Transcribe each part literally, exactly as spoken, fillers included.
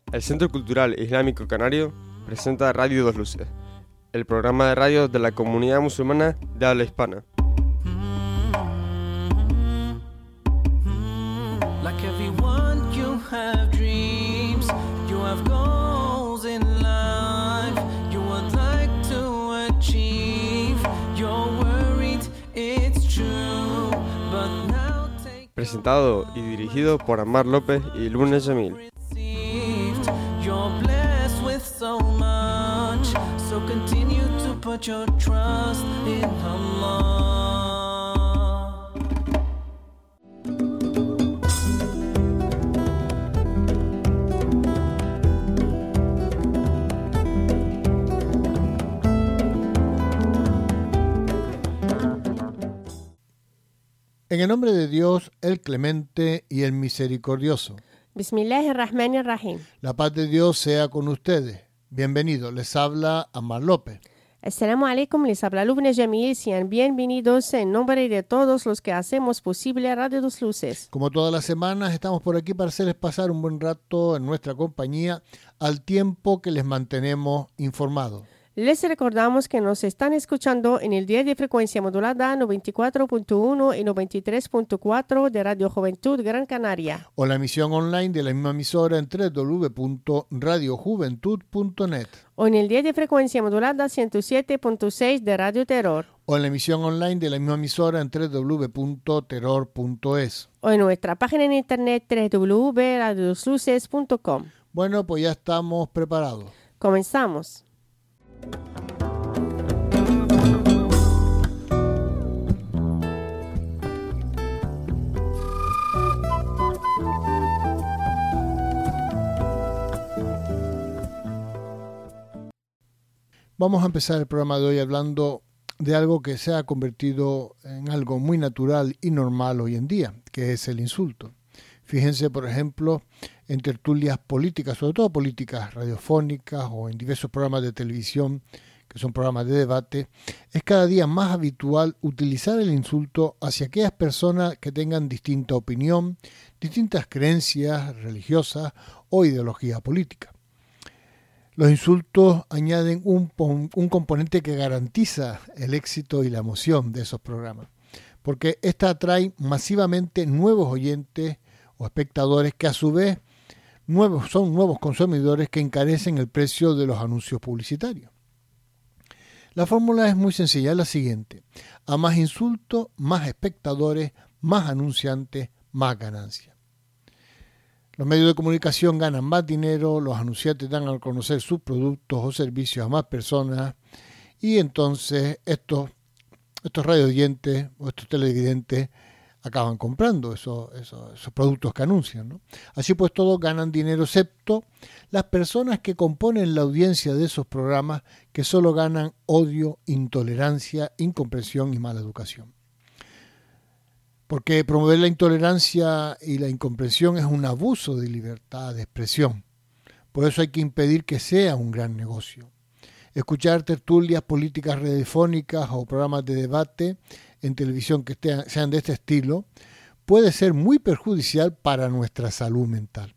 El Centro Cultural Islámico Canario presenta Radio Dos Luces, el programa de radio de la comunidad musulmana de habla hispana. Like everyone, you have dreams, you have goals in life, you would like to achieve, you're worried, it's true, but now take... Presentado y dirigido por Ammar López y Luna Jamil. You're blessed with so much, so continue to put your trust in Allah. En el nombre de Dios, el Clemente y el Misericordioso. Bismillahirrahmanirrahim. La paz de Dios sea con ustedes. Bienvenidos. Les habla Ammar López. Assalamu alaikum, les habla Lubna Jamil. Sean bienvenidos en nombre de todos los que hacemos posible Radio Dos Luces. Como todas las semanas, estamos por aquí para hacerles pasar un buen rato en nuestra compañía al tiempo que les mantenemos informados. Les recordamos que nos están escuchando en el dial de frecuencia modulada noventa y cuatro punto uno y noventa y tres punto cuatro de Radio Juventud Gran Canaria. O la emisión online de la misma emisora en doble u doble u doble u punto radio juventud punto net. O en el dial de frecuencia modulada ciento siete punto seis de Radio Terror. O en la emisión online de la misma emisora en doble u doble u doble u punto terror punto es. O en nuestra página en internet doble u doble u doble u punto radio dos luces punto com. Bueno, pues ya estamos preparados. Comenzamos. Vamos a empezar el programa de hoy hablando de algo que se ha convertido en algo muy natural y normal hoy en día, que es el insulto. Fíjense, por ejemplo, en tertulias políticas, sobre todo políticas radiofónicas o en diversos programas de televisión, que son programas de debate, es cada día más habitual utilizar el insulto hacia aquellas personas que tengan distinta opinión, distintas creencias religiosas o ideología política. Los insultos añaden un, un componente que garantiza el éxito y la emoción de esos programas, porque esta atrae masivamente nuevos oyentes o espectadores que a su vez nuevos, son nuevos consumidores que encarecen el precio de los anuncios publicitarios. La fórmula es muy sencilla, es la siguiente: a más insultos, más espectadores, más anunciantes, más ganancias. Los medios de comunicación ganan más dinero, los anunciantes dan a conocer sus productos o servicios a más personas y entonces estos, estos radioyentes o estos televidentes acaban comprando esos, esos, esos productos que anuncian, ¿no? Así pues todos ganan dinero, excepto las personas que componen la audiencia de esos programas, que solo ganan odio, intolerancia, incomprensión y mala educación. Porque promover la intolerancia y la incomprensión es un abuso de libertad de expresión. Por eso hay que impedir que sea un gran negocio. Escuchar tertulias políticas radiofónicas o programas de debate en televisión que sean de este estilo puede ser muy perjudicial para nuestra salud mental.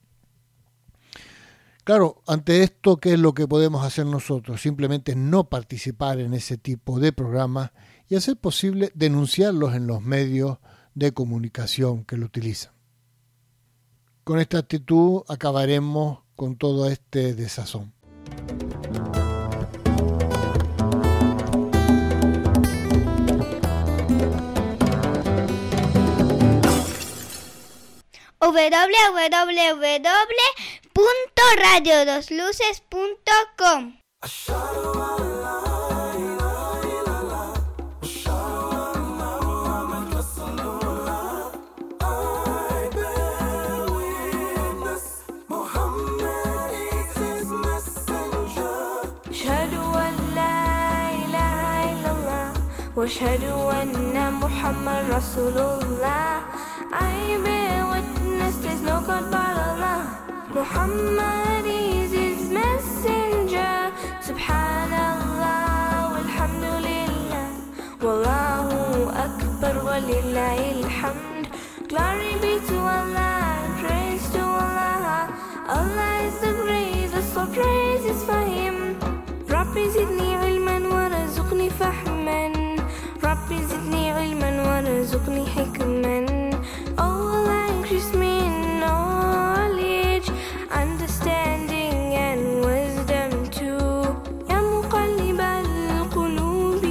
Claro, ante esto, ¿qué es lo que podemos hacer nosotros? Simplemente no participar en ese tipo de programas y, a ser posible, denunciarlos en los medios de comunicación que lo utilizan. Con esta actitud acabaremos con todo este desazón. doble u doble u doble u doble u punto radio dos luces punto com. واشهد أن محمد رسول الله. I bear witness there's no God but Allah. Muhammad is his messenger. Subhanallah walhamdulillah. Wallahu akbar walillahil hamd. Glory be to Allah, praise to Allah. Allah is the great. so praises for him. ربي زدني علما ورزقني فهما ربي زدني علما ورزقني حكما. Oh, Allah increase me in knowledge, understanding and wisdom too. يا مقلب القلوب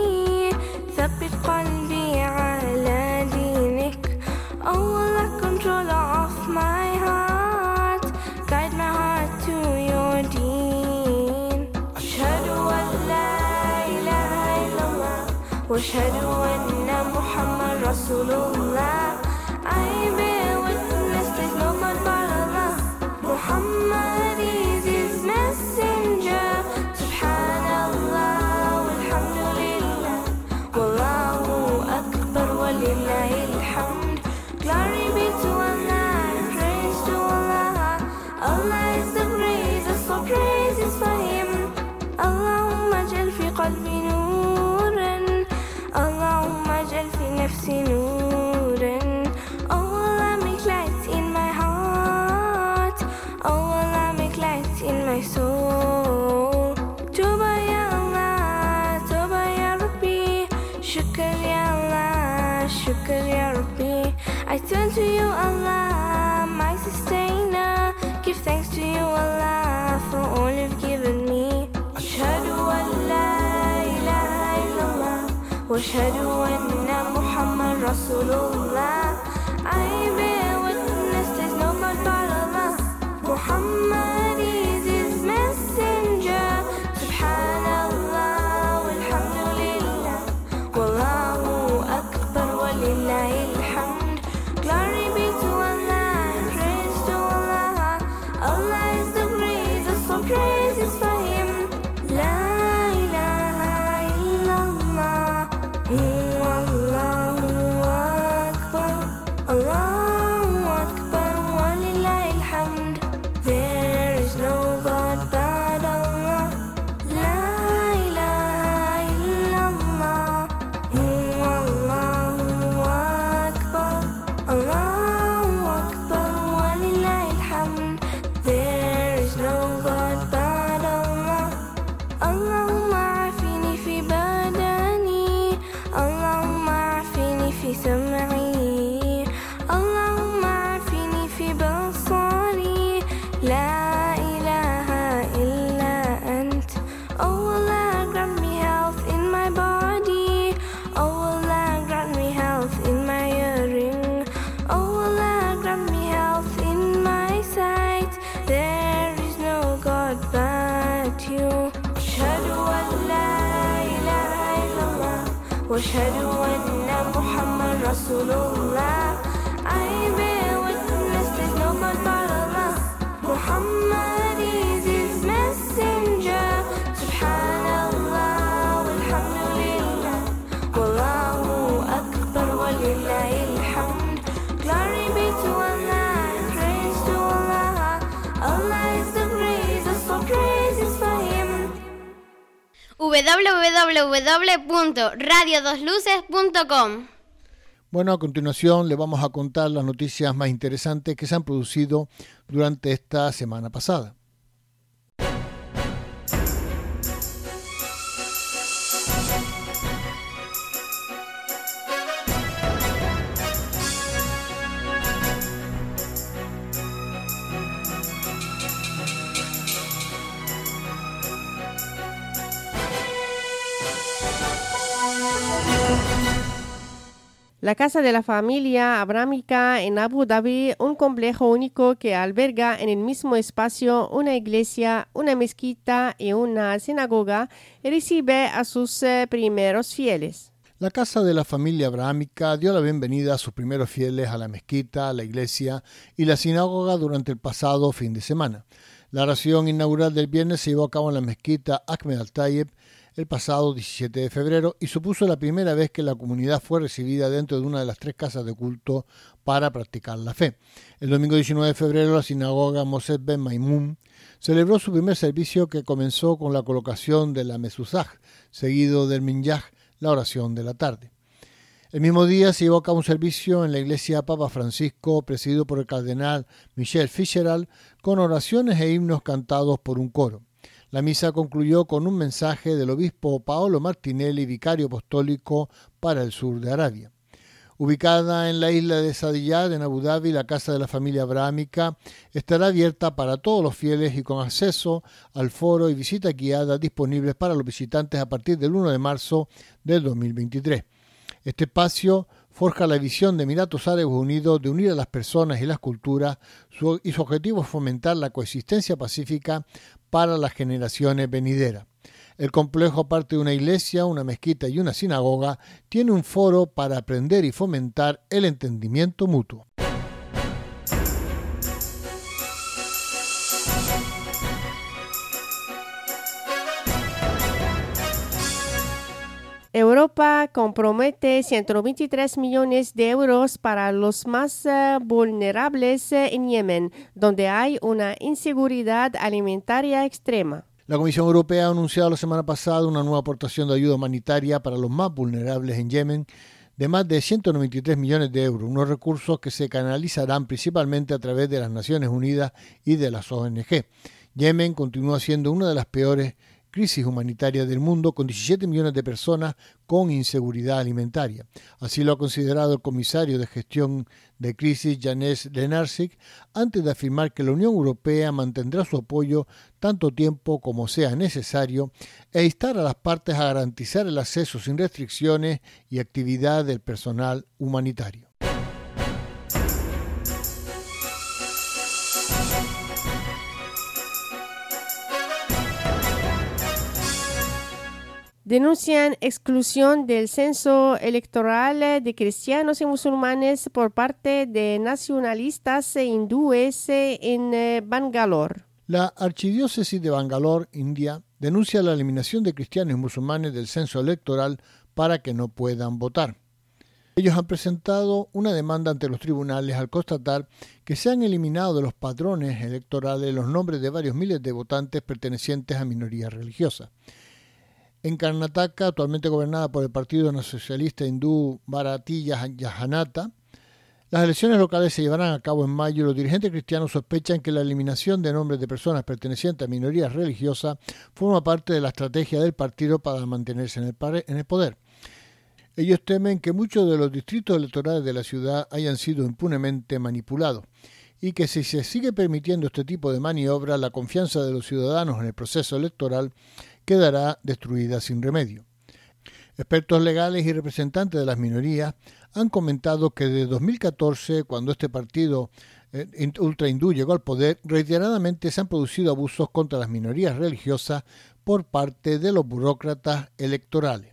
ثبت قلبي على دينك. Oh, Allah controller of my heart, guide my heart to your deen. أشهد أن لا إله إلا الله وأشهد أن محمد رسول الله. I bear witness there's no God but Allah. Muhammad is his messenger. Subhanallah walhamdulillah wallahu akbar walillahil hamd. Glory be to Allah and praise to Allah. Allah is the greatest, so praises for him. Allahumma jal fi qalbi nuran, Allahumma jal fi nafsi nuran. Oh, Allah make light in my heart, oh, Allah make light in my soul. Tuba ya Allah, Tuba ya Rabbi, Shukr ya Allah, Shukr ya Rabbi. I turn to you, Allah, my sustainer. Give thanks to you, Allah, for all you've given me. Ashhadu an la ilaha illallah wa ashhadu anna Muhammad Rasulullah. I bear witness there's no God but Allah. Muhammad is his messenger. Subhanallah walhamdulillah wallahu akbar walillahil hamd. Glory be to Allah and praise to Allah. Allah is the greatest, so praises for him. La ilaha illallah, Allahu akbar, Allahu akbar, walillahil hamd. There is no God but Allah. La ilaha illallah, Allahu akbar, Allahu akbar, walillahil hamd. There is no God but Allah. Allahumma afini fi badani, Allahumma afini fi sam'i, Allahumma afini fi basari. La ilaha illa ant. Oh, Allah grant me health in my body, oh, Allah grant me health in my hearing, oh, Allah grant me health in my sight. There is no God but you. Ashhadu an la ilaha illallah wa ashhadu anna Muhammad Rasulullah. I bear witness there's no God but Allah. Muhammad is his messenger. Subhanallah walhamdulillah wallahu akbar walillahil hamd. Glory be to Allah and praise to Allah. Allah is the greatest, so praises for him. w w w punto radio dos luces punto com. Bueno, a continuación le vamos a contar las noticias más interesantes que se han producido durante esta semana pasada. La Casa de la Familia Abrámica en Abu Dhabi, un complejo único que alberga en el mismo espacio una iglesia, una mezquita y una sinagoga, y recibe a sus eh, primeros fieles. La Casa de la Familia Abrámica dio la bienvenida a sus primeros fieles a la mezquita, la iglesia y la sinagoga durante el pasado fin de semana. La oración inaugural del viernes se llevó a cabo en la mezquita Ahmed Al-Tayeb el pasado diecisiete de febrero y supuso la primera vez que la comunidad fue recibida dentro de una de las tres casas de culto para practicar la fe. El domingo diecinueve de febrero la sinagoga Moses Ben Maimun celebró su primer servicio, que comenzó con la colocación de la Mezuzah, seguido del Minjaj, la oración de la tarde. El mismo día se llevó a cabo un servicio en la iglesia Papa Francisco, presidido por el cardenal Michel Fitzgerald, con oraciones e himnos cantados por un coro. La misa concluyó con un mensaje del obispo Paolo Martinelli, vicario apostólico para el sur de Arabia. Ubicada en la isla de Saadiyat, en Abu Dhabi, la casa de la familia abrámica estará abierta para todos los fieles y con acceso al foro y visita guiada disponibles para los visitantes a partir del primero de marzo del dos mil veintitrés. Este espacio forja la visión de Emiratos Árabes Unidos de unir a las personas y las culturas su, y su objetivo es fomentar la coexistencia pacífica para las generaciones venideras. El complejo, aparte de una iglesia, una mezquita y una sinagoga, tiene un foro para aprender y fomentar el entendimiento mutuo. Europa compromete ciento veintitrés millones de euros para los más uh, vulnerables uh, en Yemen, donde hay una inseguridad alimentaria extrema. La Comisión Europea ha anunciado la semana pasada una nueva aportación de ayuda humanitaria para los más vulnerables en Yemen de más de ciento noventa y tres millones de euros, unos recursos que se canalizarán principalmente a través de las Naciones Unidas y de las O N G. Yemen continúa siendo una de las peores crisis humanitaria del mundo, con diecisiete millones de personas con inseguridad alimentaria. Así lo ha considerado el comisario de gestión de crisis, Janez Lenarčič, antes de afirmar que la Unión Europea mantendrá su apoyo tanto tiempo como sea necesario e instar a las partes a garantizar el acceso sin restricciones y actividad del personal humanitario. Denuncian exclusión del censo electoral de cristianos y musulmanes por parte de nacionalistas hindúes en Bangalore. La archidiócesis de Bangalore, India, denuncia la eliminación de cristianos y musulmanes del censo electoral para que no puedan votar. Ellos han presentado una demanda ante los tribunales al constatar que se han eliminado de los padrones electorales los nombres de varios miles de votantes pertenecientes a minorías religiosas. En Karnataka, actualmente gobernada por el partido nacionalista hindú Bharatiya Janata, las elecciones locales se llevarán a cabo en mayo y los dirigentes cristianos sospechan que la eliminación de nombres de personas pertenecientes a minorías religiosas forma parte de la estrategia del partido para mantenerse en el, en el poder. Ellos temen que muchos de los distritos electorales de la ciudad hayan sido impunemente manipulados y que si se sigue permitiendo este tipo de maniobra, la confianza de los ciudadanos en el proceso electoral quedará destruida sin remedio. Expertos legales y representantes de las minorías han comentado que desde dos mil catorce, cuando este partido eh, ultra hindú llegó al poder, reiteradamente se han producido abusos contra las minorías religiosas por parte de los burócratas electorales.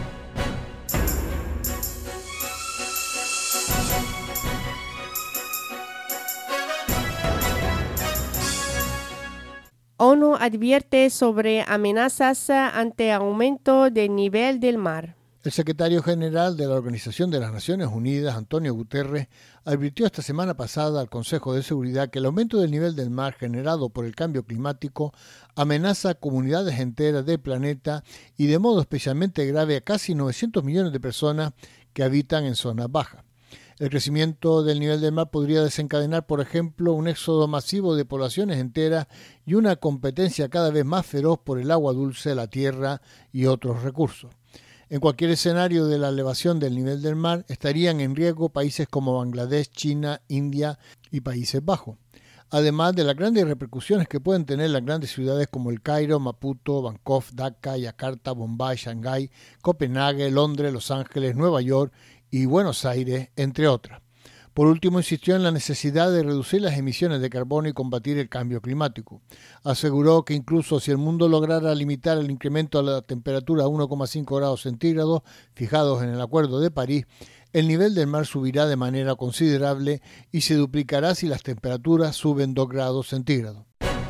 ONU advierte sobre amenazas ante aumento del nivel del mar. El secretario general de la Organización de las Naciones Unidas, Antonio Guterres, advirtió esta semana pasada al Consejo de Seguridad que el aumento del nivel del mar generado por el cambio climático amenaza a comunidades enteras del planeta y de modo especialmente grave a casi novecientos millones de personas que habitan en zonas bajas. El crecimiento del nivel del mar podría desencadenar, por ejemplo, un éxodo masivo de poblaciones enteras y una competencia cada vez más feroz por el agua dulce, la tierra y otros recursos. En cualquier escenario de la elevación del nivel del mar estarían en riesgo países como Bangladesh, China, India y Países Bajos, además de las grandes repercusiones que pueden tener las grandes ciudades como El Cairo, Maputo, Bangkok, Dhaka, Yakarta, Bombay, Shanghái, Copenhague, Londres, Los Ángeles, Nueva York y Buenos Aires, entre otras. Por último, insistió en la necesidad de reducir las emisiones de carbono y combatir el cambio climático. Aseguró que incluso si el mundo lograra limitar el incremento de la temperatura a uno coma cinco grados centígrados fijados en el Acuerdo de París, el nivel del mar subirá de manera considerable y se duplicará si las temperaturas suben dos grados centígrados.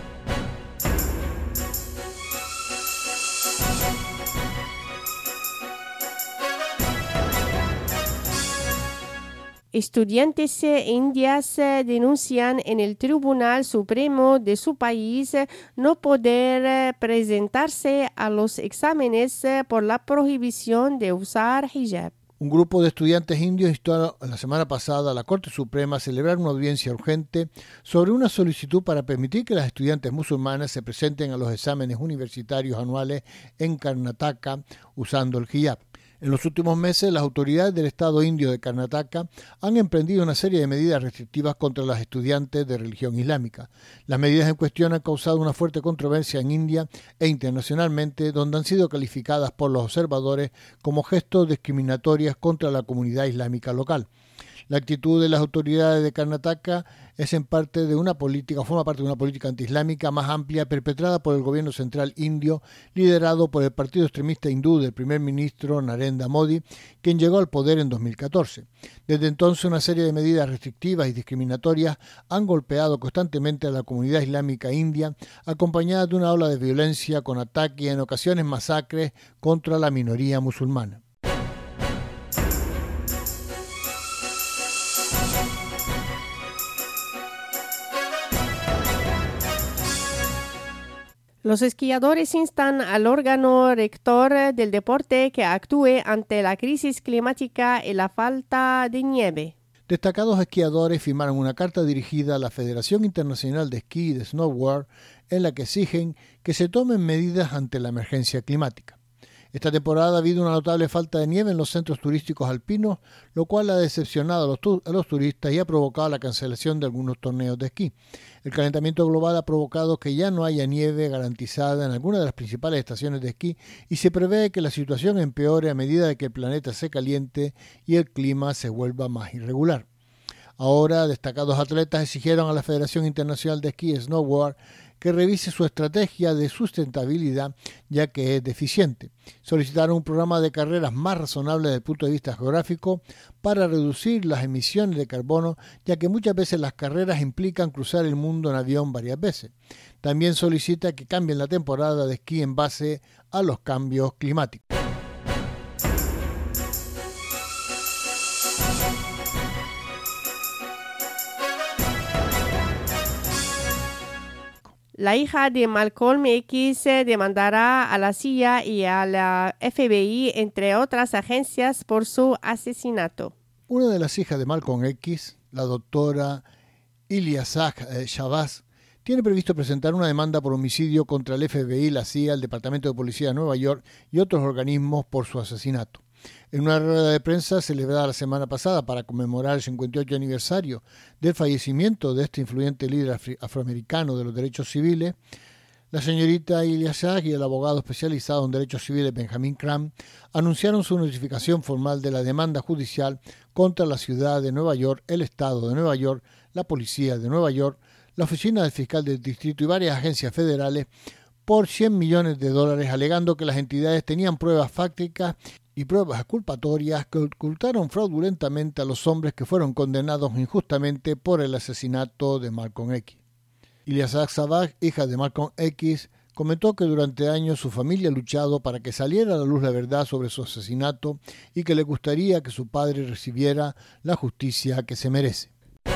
Estudiantes indias denuncian en el Tribunal Supremo de su país no poder presentarse a los exámenes por la prohibición de usar hijab. Un grupo de estudiantes indios instó la semana pasada a la Corte Suprema a celebrar una audiencia urgente sobre una solicitud para permitir que las estudiantes musulmanas se presenten a los exámenes universitarios anuales en Karnataka usando el hijab. En los últimos meses, las autoridades del estado indio de Karnataka han emprendido una serie de medidas restrictivas contra las estudiantes de religión islámica. Las medidas en cuestión han causado una fuerte controversia en India e internacionalmente, donde han sido calificadas por los observadores como gestos discriminatorios contra la comunidad islámica local. La actitud de las autoridades de Karnataka es en parte de una política, forma parte de una política antiislámica más amplia perpetrada por el gobierno central indio, liderado por el partido extremista hindú del primer ministro Narendra Modi, quien llegó al poder en dos mil catorce. Desde entonces, una serie de medidas restrictivas y discriminatorias han golpeado constantemente a la comunidad islámica india, acompañadas de una ola de violencia con ataques y en ocasiones masacres contra la minoría musulmana. Los esquiadores instan al órgano rector del deporte que actúe ante la crisis climática y la falta de nieve. Destacados esquiadores firmaron una carta dirigida a la Federación Internacional de Esquí y de Snowboard en la que exigen que se tomen medidas ante la emergencia climática. Esta temporada ha habido una notable falta de nieve en los centros turísticos alpinos, lo cual ha decepcionado a los, tu- a los turistas y ha provocado la cancelación de algunos torneos de esquí. El calentamiento global ha provocado que ya no haya nieve garantizada en algunas de las principales estaciones de esquí y se prevé que la situación empeore a medida de que el planeta se caliente y el clima se vuelva más irregular. Ahora, destacados atletas exigieron a la Federación Internacional de Esquí y Snowboard que revise su estrategia de sustentabilidad, ya que es deficiente. Solicitaron un programa de carreras más razonable desde el punto de vista geográfico para reducir las emisiones de carbono, ya que muchas veces las carreras implican cruzar el mundo en avión varias veces. También solicita que cambien la temporada de esquí en base a los cambios climáticos. La hija de Malcolm X demandará a la C I A y a la F B I, entre otras agencias, por su asesinato. Una de las hijas de Malcolm X, la doctora Iliasah Shabazz, tiene previsto presentar una demanda por homicidio contra el F B I, la C I A, el Departamento de Policía de Nueva York y otros organismos por su asesinato. En una rueda de prensa celebrada la semana pasada para conmemorar el cincuenta y ocho aniversario del fallecimiento de este influyente líder afri- afroamericano de los derechos civiles, la señorita Iliasah y el abogado especializado en derechos civiles Benjamin Crump anunciaron su notificación formal de la demanda judicial contra la ciudad de Nueva York, el estado de Nueva York, la policía de Nueva York, la oficina del fiscal del distrito y varias agencias federales por cien millones de dólares, alegando que las entidades tenían pruebas fácticas y pruebas culpatorias que ocultaron fraudulentamente a los hombres que fueron condenados injustamente por el asesinato de Malcolm X. Iliasah Shabazz, hija de Malcolm X, comentó que durante años su familia ha luchado para que saliera a la luz la verdad sobre su asesinato y que le gustaría que su padre recibiera la justicia que se merece.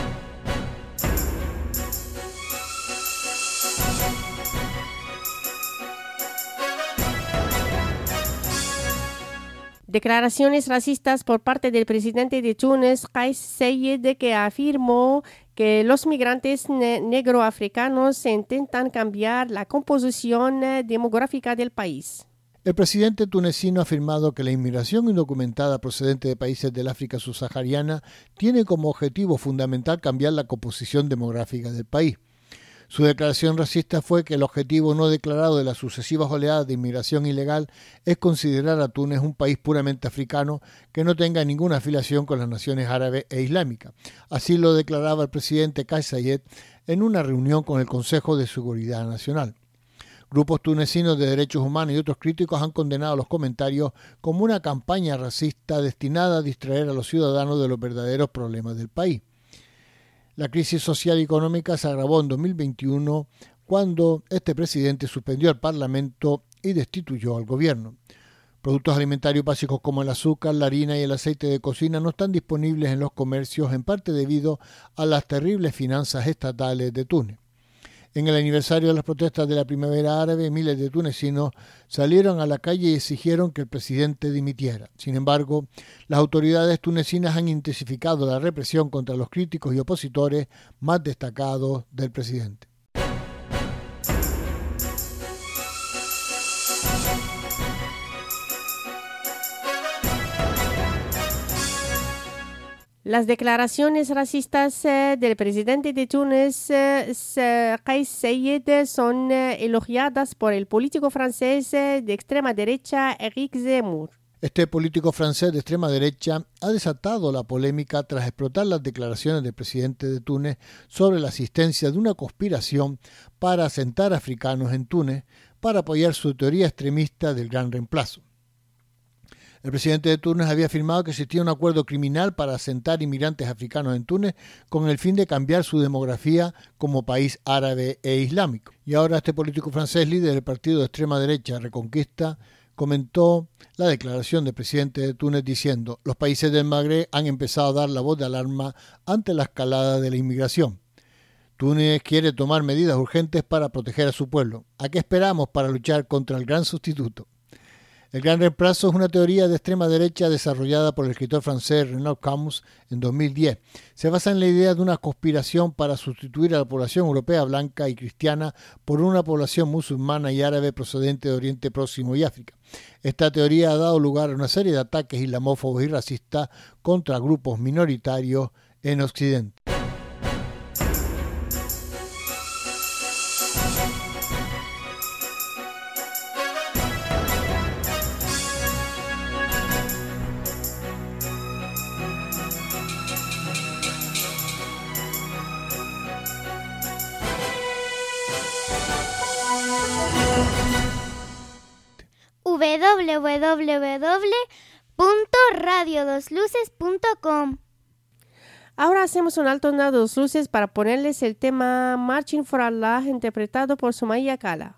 Declaraciones racistas por parte del presidente de Túnez, Kais Saied, que afirmó que los migrantes ne- negroafricanos intentan cambiar la composición eh, demográfica del país. El presidente tunecino ha afirmado que la inmigración indocumentada procedente de países del África subsahariana tiene como objetivo fundamental cambiar la composición demográfica del país. Su declaración racista fue que el objetivo no declarado de las sucesivas oleadas de inmigración ilegal es considerar a Túnez un país puramente africano que no tenga ninguna afiliación con las naciones árabes e islámicas. Así lo declaraba el presidente Kais Saied en una reunión con el Consejo de Seguridad Nacional. Grupos tunecinos de derechos humanos y otros críticos han condenado los comentarios como una campaña racista destinada a distraer a los ciudadanos de los verdaderos problemas del país. La crisis social y económica se agravó en dos mil veintiuno cuando este presidente suspendió al Parlamento y destituyó al gobierno. Productos alimentarios básicos como el azúcar, la harina y el aceite de cocina no están disponibles en los comercios, en parte debido a las terribles finanzas estatales de Túnez. En el aniversario de las protestas de la primavera árabe, miles de tunecinos salieron a la calle y exigieron que el presidente dimitiera. Sin embargo, las autoridades tunecinas han intensificado la represión contra los críticos y opositores más destacados del presidente. Las declaraciones racistas eh, del presidente de Túnez, eh, Kais Saied, son eh, elogiadas por el político francés eh, de extrema derecha, Éric Zemmour. Este político francés de extrema derecha ha desatado la polémica tras explotar las declaraciones del presidente de Túnez sobre la existencia de una conspiración para asentar africanos en Túnez para apoyar su teoría extremista del gran reemplazo. El presidente de Túnez había afirmado que existía un acuerdo criminal para asentar inmigrantes africanos en Túnez con el fin de cambiar su demografía como país árabe e islámico. Y ahora este político francés, líder del partido de extrema derecha Reconquista, comentó la declaración del presidente de Túnez diciendo: los países del Magreb han empezado a dar la voz de alarma ante la escalada de la inmigración. Túnez quiere tomar medidas urgentes para proteger a su pueblo. ¿A qué esperamos para luchar contra el gran sustituto? El gran reemplazo es una teoría de extrema derecha desarrollada por el escritor francés Renaud Camus en dos mil diez. Se basa en la idea de una conspiración para sustituir a la población europea blanca y cristiana por una población musulmana y árabe procedente de Oriente Próximo y África. Esta teoría ha dado lugar a una serie de ataques islamófobos y racistas contra grupos minoritarios en Occidente. w w w punto radio dos luces punto com. Ahora hacemos un alto en las dos luces para ponerles el tema Marching for Allah, interpretado por Sumaya Kala.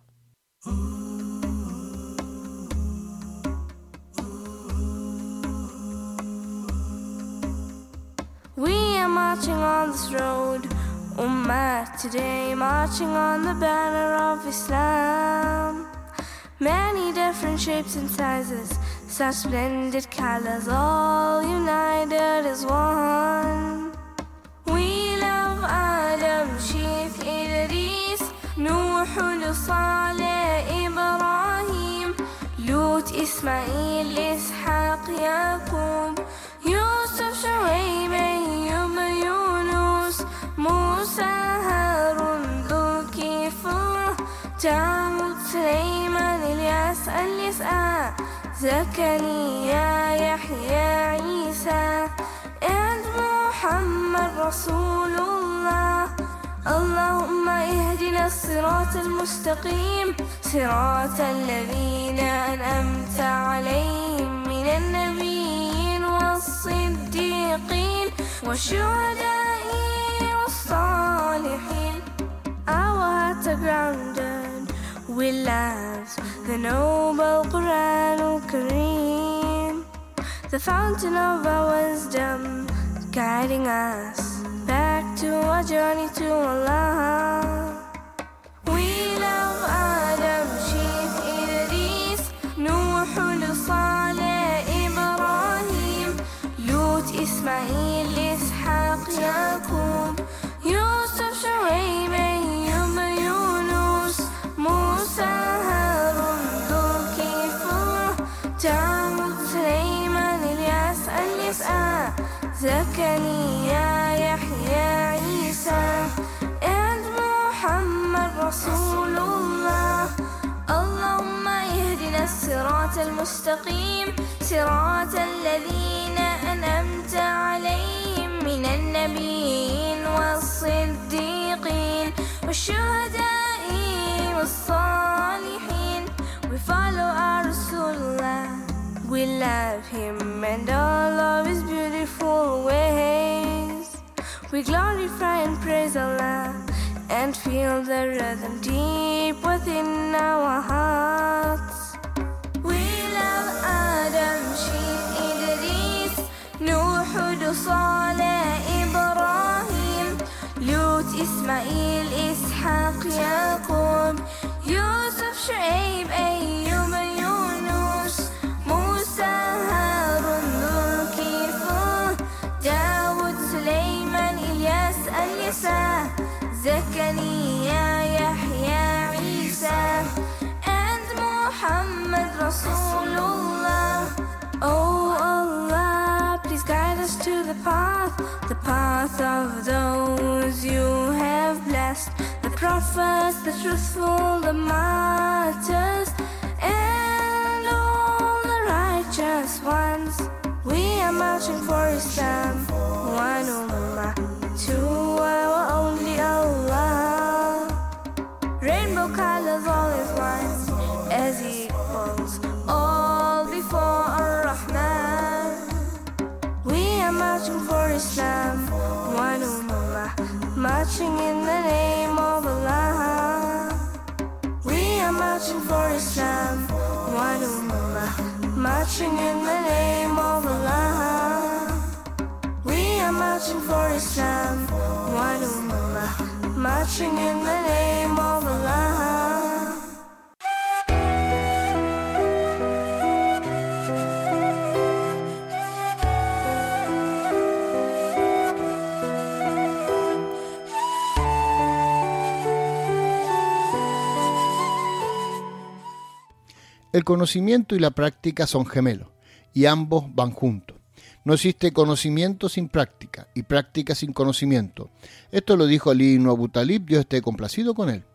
We are marching on this road, Ummah, today, marching on the banner of Islam. Many different shapes and sizes, such splendid colors, all united as one. We love Adam, Sheikh Idris, Nuh, Saleh, Ibrahim, Lut, Ismail, Ishaq, Yaqub, Yusuf, Shuaib, Ayyub, Yunus, Musa, Harun, Dhul Kifl, Daud, Sulaiman, Ilyas, Al-Yas'a, Zakaria, Yahya, Isa, and Muhammad Rasulullah. اللهم اهدنا الصراط المستقيم صراط الذين أنعمت عليهم من النبيين والصديقين والشهداء والصالحين. Our hearts are grounded with love, the noble Quran al-Kareem, the fountain of our wisdom, guiding us back to our journey to Allah. We love Adam, Sheikh Idris, Nuh, Saleh, Ibrahim, Lut, Ismail, Ishaq, Yaqub, Yusuf, Shuaib, Ayyub, Yunus, Musa, Harun, Dhul Kifl, Daud, Sulaiman, Ilyas, Al-Yas'a, Zakaria, Yahya, Isa, and Muhammad Rasulullah. Allahumma ihdina as-sirat al-mustaqim, sirat alladhina an'amta alayhim min al-nabiyyin was-siddiqin wash-shuhada'i was-salihin. We follow our Rasulullah, we love him and all of his beautiful ways. We glorify and praise Allah and feel the rhythm deep within our hearts. We love Adam, Sheikh Idris, Nuh, Saleh, Ibrahim, Lut, Ismail, Ishaq, شعيب أيوب يونس موسى هارون ذو الكفل داود سليمان إلياس اليسع زكريا يحيى عيسى and Muhammad Rasulullah. Oh Allah, please guide us to the path, the path of those you have blessed, the prophets, the truthful, the martyrs, and all the righteous ones. We are marching for Islam, one ummah, to our only Allah. Rainbow colors, all is one, as equals, all before Ar-Rahman. We are marching for Islam, one ummah, marching in the name of Allah. We are marching for Islam, one ummah, marching in the name of Allah. We are marching for Islam, one ummah, marching in the name of Allah. El conocimiento y la práctica son gemelos, y ambos van juntos. No existe conocimiento sin práctica, y práctica sin conocimiento. Esto lo dijo Ali ibn Abu Talib, Dios esté complacido con él.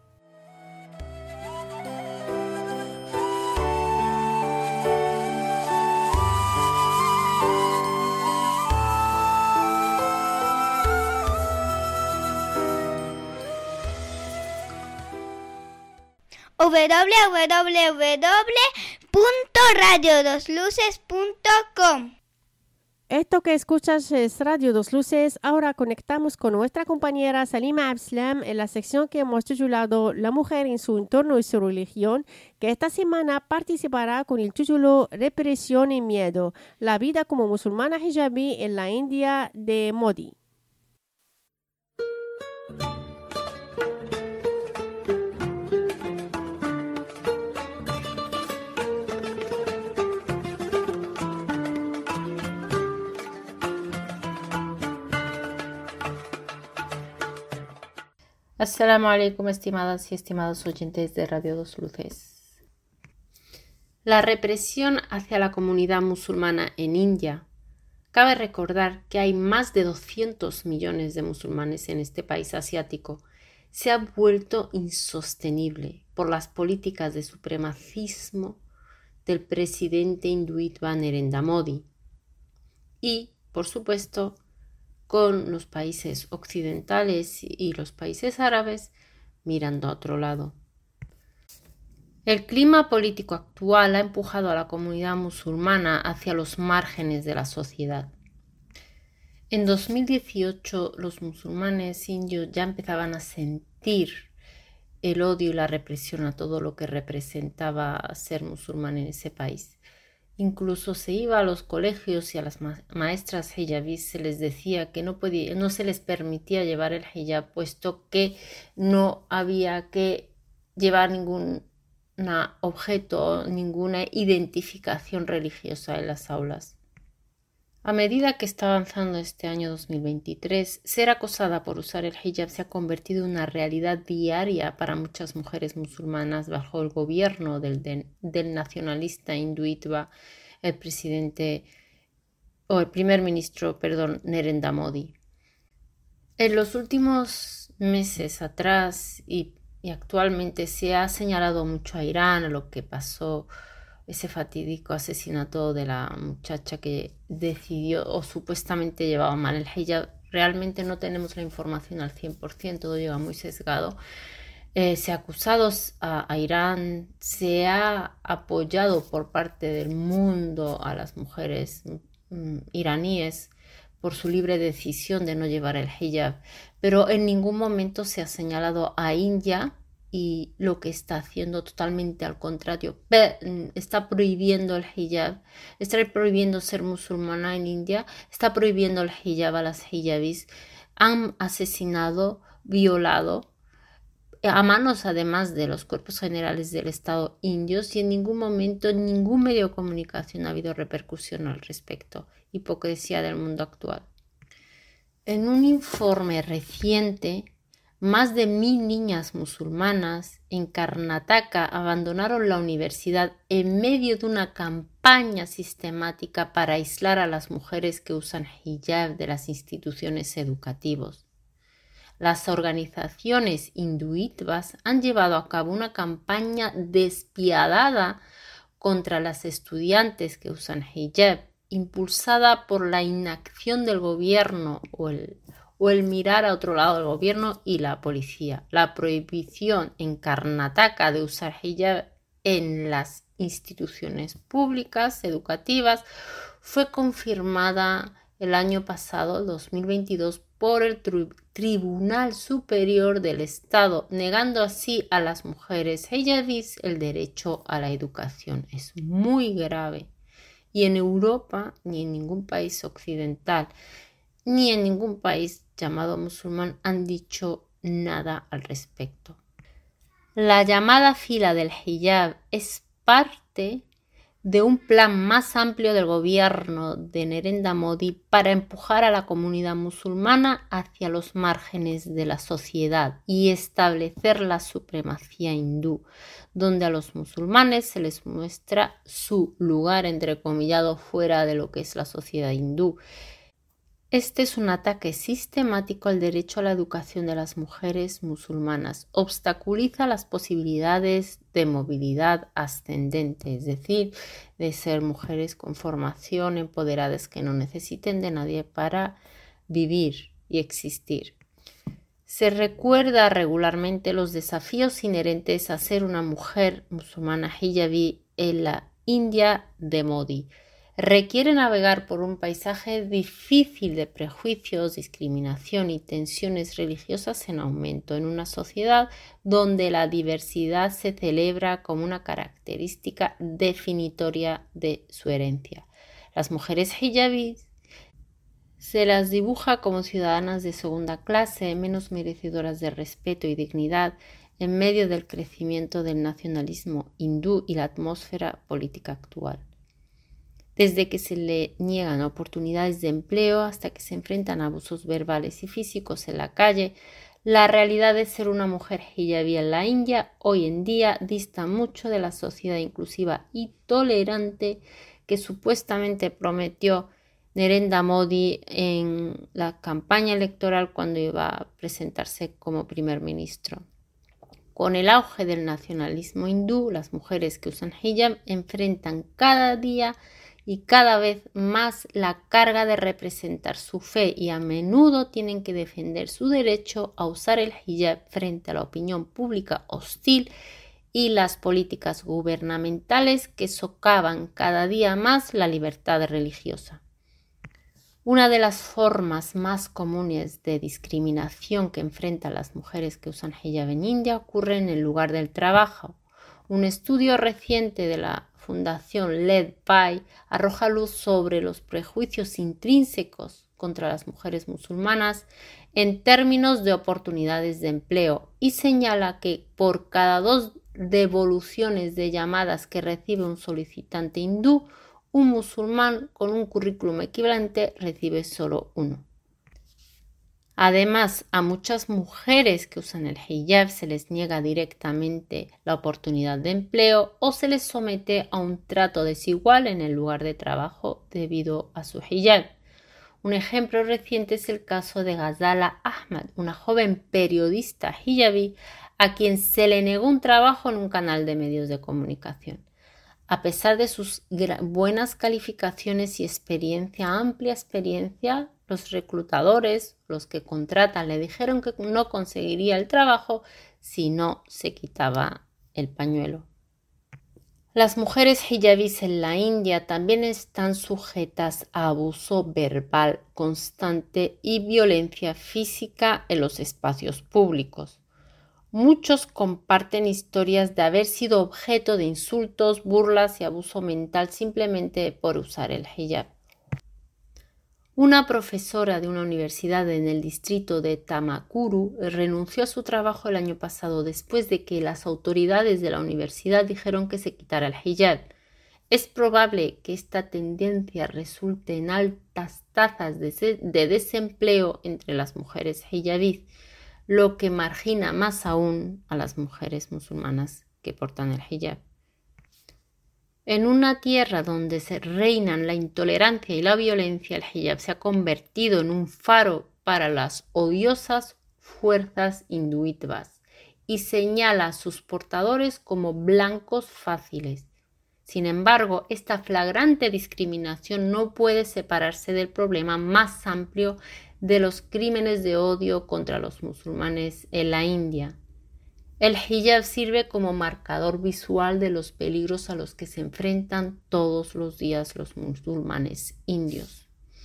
w w w punto radio dos luces punto com. Esto que escuchas es Radio Dos Luces. Ahora conectamos con nuestra compañera Salima Abslam en la sección que hemos titulado La mujer en su entorno y su religión, que esta semana participará con el título Represión y miedo, la vida como musulmana hijabi en la India de Modi. Assalamu alaikum, estimadas y estimados oyentes de Radio Dos Luces. La represión hacia la comunidad musulmana en India. Cabe recordar que hay más de doscientos millones de musulmanes en este país asiático. Se ha vuelto insostenible por las políticas de supremacismo del presidente hinduista Narendra Modi y, por supuesto, con los países occidentales y los países árabes mirando a otro lado. El clima político actual ha empujado a la comunidad musulmana hacia los márgenes de la sociedad. En dos mil dieciocho los musulmanes indios ya empezaban a sentir el odio y la represión a todo lo que representaba ser musulmán en ese país. Incluso se iba a los colegios y a las ma- maestras hijabis se les decía que no, podía, no se les permitía llevar el hijab, puesto que no había que llevar ningún objeto, ninguna identificación religiosa en las aulas. A medida que está avanzando este año dos mil veintitrés, ser acosada por usar el hijab se ha convertido en una realidad diaria para muchas mujeres musulmanas bajo el gobierno del, de, del nacionalista hinduista, el presidente o el primer ministro, perdón, Narendra Modi. En los últimos meses atrás y, y actualmente se ha señalado mucho a Irán, a lo que pasó, ese fatídico asesinato de la muchacha que decidió o supuestamente llevaba mal el hijab. Realmente no tenemos la información al cien por ciento, todo llega muy sesgado. Eh, se ha acusado a, a Irán, se ha apoyado por parte del mundo a las mujeres mm, iraníes por su libre decisión de no llevar el hijab, pero en ningún momento se ha señalado a India y lo que está haciendo totalmente al contrario. Está prohibiendo el hijab, está prohibiendo ser musulmana en India, está prohibiendo el hijab a las hijabis. Han asesinado, violado a manos además de los cuerpos generales del Estado indios, y en ningún momento en ningún medio de comunicación ha habido repercusión al respecto. Hipocresía del mundo actual. En un informe reciente, más de mil niñas musulmanas en Karnataka abandonaron la universidad en medio de una campaña sistemática para aislar a las mujeres que usan hijab de las instituciones educativas. Las organizaciones hinduitas han llevado a cabo una campaña despiadada contra las estudiantes que usan hijab, impulsada por la inacción del gobierno o el, o el mirar a otro lado del gobierno y la policía. La prohibición en Karnataka de usar hijab en las instituciones públicas educativas fue confirmada el año pasado, dos mil veintidós, por el tri- Tribunal Superior del Estado, negando así a las mujeres hijabis el derecho a la educación. Es muy grave. Y en Europa, ni en ningún país occidental, ni en ningún país llamado musulmán han dicho nada al respecto. La llamada fila del hijab es parte de un plan más amplio del gobierno de Narendra Modi para empujar a la comunidad musulmana hacia los márgenes de la sociedad y establecer la supremacía hindú, donde a los musulmanes se les muestra su lugar entrecomillado fuera de lo que es la sociedad hindú. Este es un ataque sistemático al derecho a la educación de las mujeres musulmanas. Obstaculiza las posibilidades de movilidad ascendente, es decir, de ser mujeres con formación, empoderadas, que no necesiten de nadie para vivir y existir. Se recuerda regularmente los desafíos inherentes a ser una mujer musulmana hijabi en la India de Modi. Requiere navegar por un paisaje difícil de prejuicios, discriminación y tensiones religiosas en aumento en una sociedad donde la diversidad se celebra como una característica definitoria de su herencia. Las mujeres hijabis se las dibuja como ciudadanas de segunda clase, menos merecedoras de respeto y dignidad en medio del crecimiento del nacionalismo hindú y la atmósfera política actual. Desde que se le niegan oportunidades de empleo hasta que se enfrentan a abusos verbales y físicos en la calle, la realidad de ser una mujer hijabi en la India hoy en día dista mucho de la sociedad inclusiva y tolerante que supuestamente prometió Narendra Modi en la campaña electoral cuando iba a presentarse como primer ministro. Con el auge del nacionalismo hindú, las mujeres que usan hijab enfrentan cada día y cada vez más la carga de representar su fe y a menudo tienen que defender su derecho a usar el hijab frente a la opinión pública hostil y las políticas gubernamentales que socavan cada día más la libertad religiosa. Una de las formas más comunes de discriminación que enfrentan las mujeres que usan hijab en India ocurre en el lugar del trabajo. Un estudio reciente de la Fundación Led By arroja luz sobre los prejuicios intrínsecos contra las mujeres musulmanas en términos de oportunidades de empleo y señala que por cada dos devoluciones de llamadas que recibe un solicitante hindú, un musulmán con un currículum equivalente recibe solo uno. Además, a muchas mujeres que usan el hijab se les niega directamente la oportunidad de empleo o se les somete a un trato desigual en el lugar de trabajo debido a su hijab. Un ejemplo reciente es el caso de Ghazala Ahmad, una joven periodista hijabi a quien se le negó un trabajo en un canal de medios de comunicación. A pesar de sus buenas calificaciones y experiencia, amplia experiencia, los reclutadores, los que contratan, le dijeron que no conseguiría el trabajo si no se quitaba el pañuelo. Las mujeres hijabis en la India también están sujetas a abuso verbal constante y violencia física en los espacios públicos. Muchos comparten historias de haber sido objeto de insultos, burlas y abuso mental simplemente por usar el hijab. Una profesora de una universidad en el distrito de Tamakuru renunció a su trabajo el año pasado después de que las autoridades de la universidad dijeron que se quitara el hijab. Es probable que esta tendencia resulte en altas tasas de, de desempleo entre las mujeres hijabís, lo que margina más aún a las mujeres musulmanas que portan el hijab. En una tierra donde se reinan la intolerancia y la violencia, el hijab se ha convertido en un faro para las odiosas fuerzas hinduistas y señala a sus portadores como blancos fáciles. Sin embargo, esta flagrante discriminación no puede separarse del problema más amplio de los crímenes de odio contra los musulmanes en la India. El hijab sirve como marcador visual de los peligros a los que se enfrentan todos los días los musulmanes indios.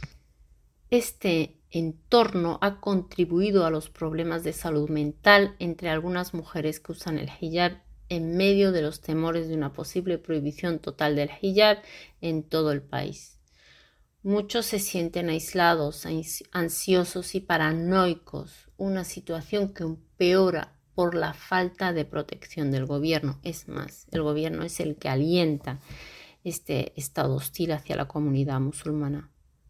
Este entorno ha contribuido a los problemas de salud mental entre algunas mujeres que usan el hijab en medio de los temores de una posible prohibición total del hijab en todo el país. Muchos se sienten aislados, ansiosos y paranoicos, una situación que empeora por la falta de protección del gobierno. Es más, el gobierno es el que alienta este estado hostil hacia la comunidad musulmana.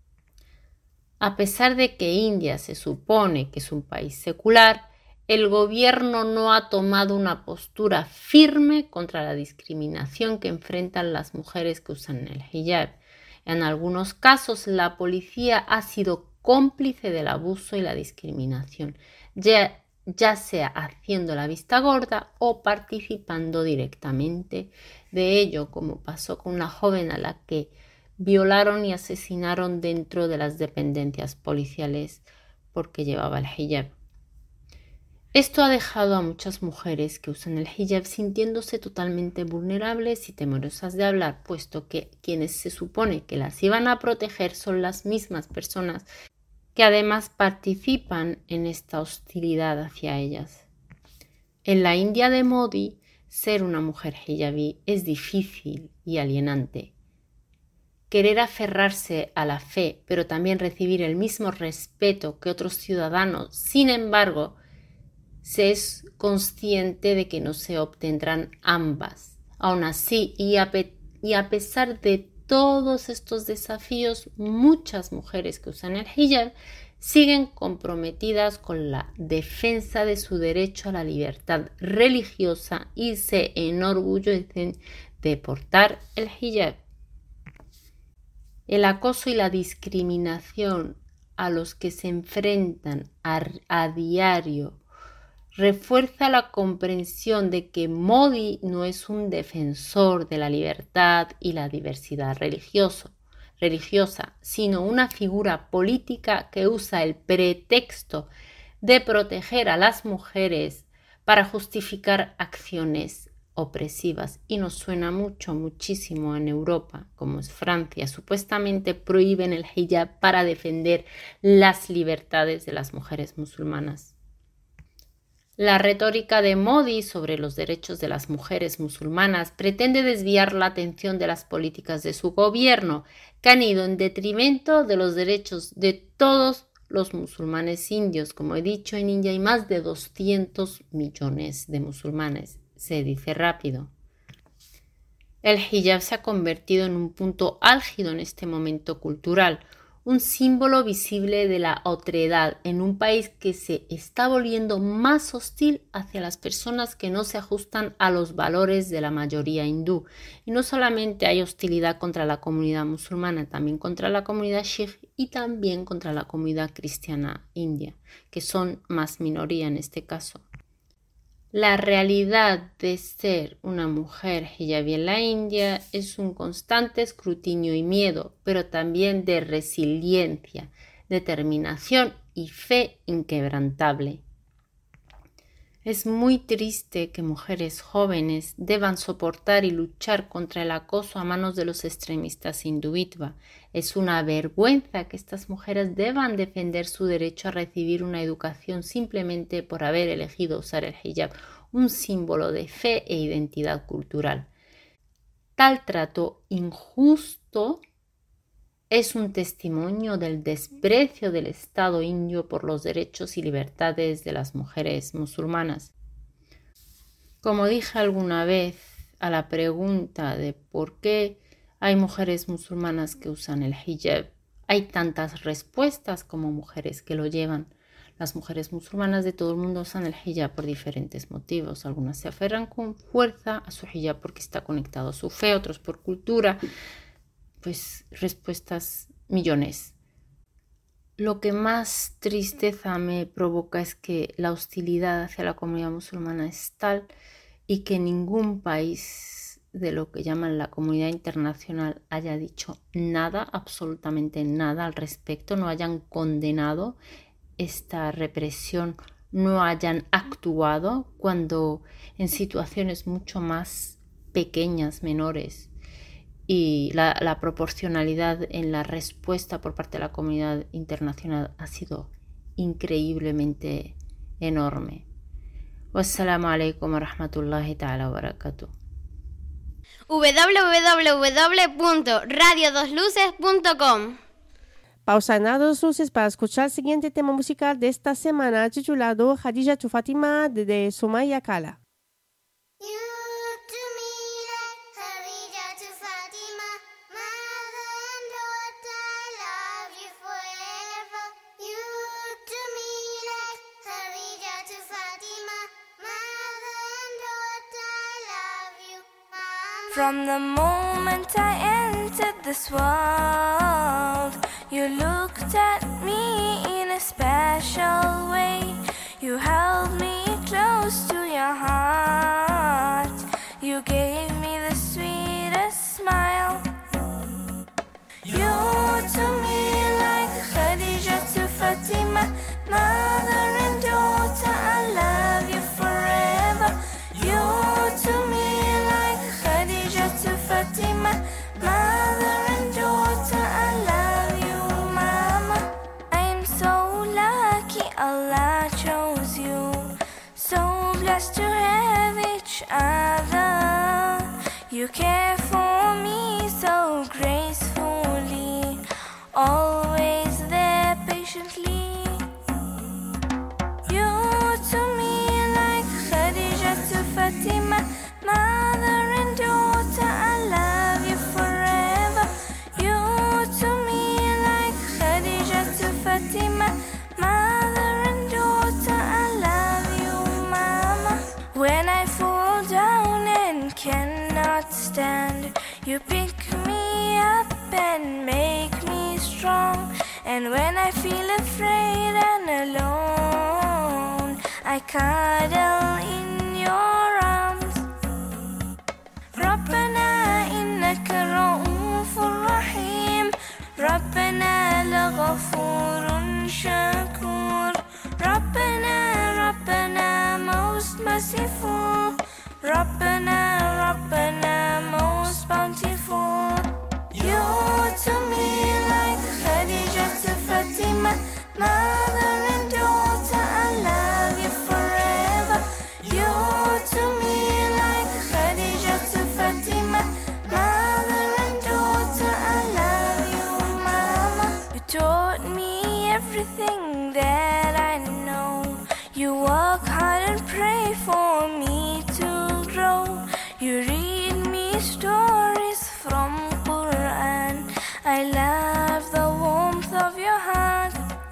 A pesar de que India se supone que es un país secular, el gobierno no ha tomado una postura firme contra la discriminación que enfrentan las mujeres que usan el hijab. En algunos casos, la policía ha sido cómplice del abuso y la discriminación, ya, ya sea haciendo la vista gorda o participando directamente de ello, como pasó con una joven a la que violaron y asesinaron dentro de las dependencias policiales porque llevaba el hijab. Esto ha dejado a muchas mujeres que usan el hijab sintiéndose totalmente vulnerables y temerosas de hablar, puesto que quienes se supone que las iban a proteger son las mismas personas que además participan en esta hostilidad hacia ellas. En la India de Modi, ser una mujer hijabí es difícil y alienante. Querer aferrarse a la fe, pero también recibir el mismo respeto que otros ciudadanos, sin embargo, se es consciente de que no se obtendrán ambas. Aún así, y a, pe- y a pesar de todos estos desafíos, muchas mujeres que usan el hijab siguen comprometidas con la defensa de su derecho a la libertad religiosa y se enorgullecen de portar el hijab. El acoso y la discriminación a los que se enfrentan a, a diario refuerza la comprensión de que Modi no es un defensor de la libertad y la diversidad religioso, religiosa, sino una figura política que usa el pretexto de proteger a las mujeres para justificar acciones opresivas. Y nos suena mucho, muchísimo en Europa, como es Francia. Supuestamente prohíben el hijab para defender las libertades de las mujeres musulmanas. La retórica de Modi sobre los derechos de las mujeres musulmanas pretende desviar la atención de las políticas de su gobierno, que han ido en detrimento de los derechos de todos los musulmanes indios. Como he dicho, en India hay más de doscientos millones de musulmanes. Se dice rápido. El hijab se ha convertido en un punto álgido en este momento cultural, un símbolo visible de la otredad en un país que se está volviendo más hostil hacia las personas que no se ajustan a los valores de la mayoría hindú. Y no solamente hay hostilidad contra la comunidad musulmana, también contra la comunidad sikh y también contra la comunidad cristiana india, que son más minoría en este caso. La realidad de ser una mujer hijabí en la India es un constante escrutinio y miedo, pero también de resiliencia, determinación y fe inquebrantable. Es muy triste que mujeres jóvenes deban soportar y luchar contra el acoso a manos de los extremistas hinduistas. Es una vergüenza que estas mujeres deban defender su derecho a recibir una educación simplemente por haber elegido usar el hijab, un símbolo de fe e identidad cultural. Tal trato injusto es un testimonio del desprecio del Estado indio por los derechos y libertades de las mujeres musulmanas. Como dije alguna vez a la pregunta de por qué hay mujeres musulmanas que usan el hijab, hay tantas respuestas como mujeres que lo llevan. Las mujeres musulmanas de todo el mundo usan el hijab por diferentes motivos. Algunas se aferran con fuerza a su hijab porque está conectado a su fe, otros por cultura. Pues respuestas millones. Lo que más tristeza me provoca es que la hostilidad hacia la comunidad musulmana es tal y que ningún país de lo que llaman la comunidad internacional haya dicho nada, absolutamente nada al respecto, no hayan condenado esta represión, no hayan actuado cuando en situaciones mucho más pequeñas, menores, y la, la proporcionalidad en la respuesta por parte de la comunidad internacional ha sido increíblemente enorme. Wassalamu alaikum wa rahmatullahi ta'ala wa barakatuh. w w w punto radio dos luces punto com. Pausa en Dos Luces para escuchar el siguiente tema musical de esta semana titulado Khadija tu Fatima de Sumaya Kala. From the moment I entered this world, you looked at me in a special way. You held me close to your heart. You gave me the sweetest smile. You to me like Khadija to Fatima, mother and daughter, I love you forever. You to me Fatima, mother and daughter, I love you, mama. I'm so lucky Allah chose you, so blessed to have each other. You care for me so gracefully, always there patiently. You to me like Khadija to Fatima, mother and daughter, I love you forever. You to me like Khadija to Fatima, mother and daughter, I love you, mama. When I fall down and cannot stand, you pick me up and make me strong. And when I feel afraid and alone, I cuddle in your arms. ربنا إنك رؤوف رحيم، ربنا لغفور شكور، ربنا ربنا most merciful، ربنا ربنا most bountiful. You to me like Khadija to Fatima, mother and daughter, I love you forever. You to me like Khadija to Fatima, mother and daughter, I love you, mama. You taught me everything that I know. You work hard and pray for me to grow. You read me stories from Quran. I love the warmth of your heart.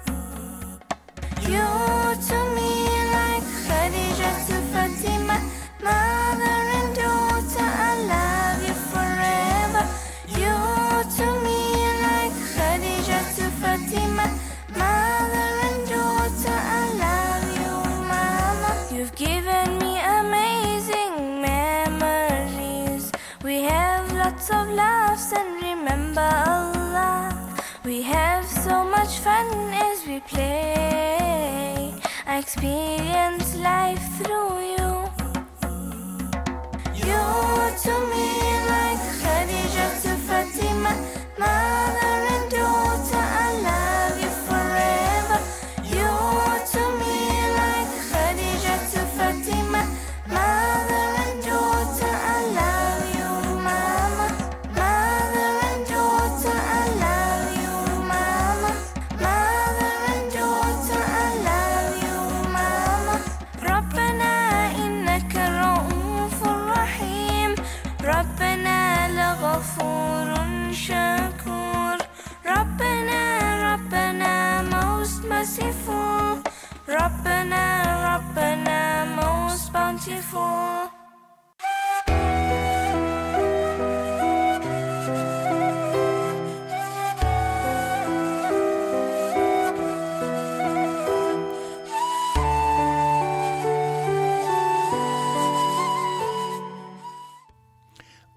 You to me like Khadija to Fatima, mother and daughter, I love you forever. You to me like Khadija to Fatima, mother and daughter, I love you, mama. You've given me amazing memories. We have lots of laughs and remember Allah. We have so much fun as we play. I experience life through you. You to me like Khadija to Fatima, mother and daughter, I love you forever. You to me like Khadija to Fatima, mother and daughter, I love you, mama. Mother and daughter, I love you.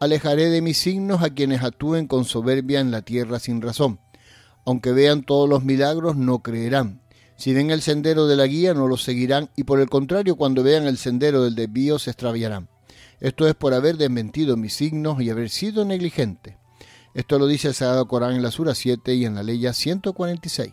Alejaré de mis signos a quienes actúen con soberbia en la tierra sin razón. Aunque vean todos los milagros, no creerán. Si ven el sendero de la guía, no lo seguirán, y por el contrario, cuando vean el sendero del desvío, se extraviarán. Esto es por haber desmentido mis signos y haber sido negligente. Esto lo dice el Sagrado Corán en la Sura siete y en la Leya ciento cuarenta y seis.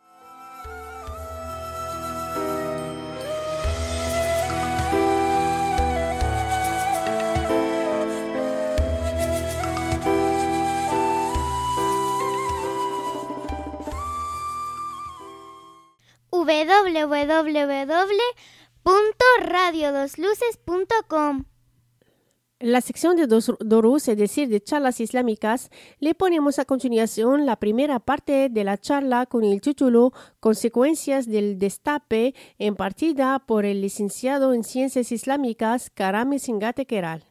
doble u doble u doble u punto radio dos luces punto com. En la sección de dos, Durús, es decir, de charlas islámicas, le ponemos a continuación la primera parte de la charla con el título Consecuencias del Destape, impartida por el licenciado en Ciencias Islámicas Karami Singate Keral.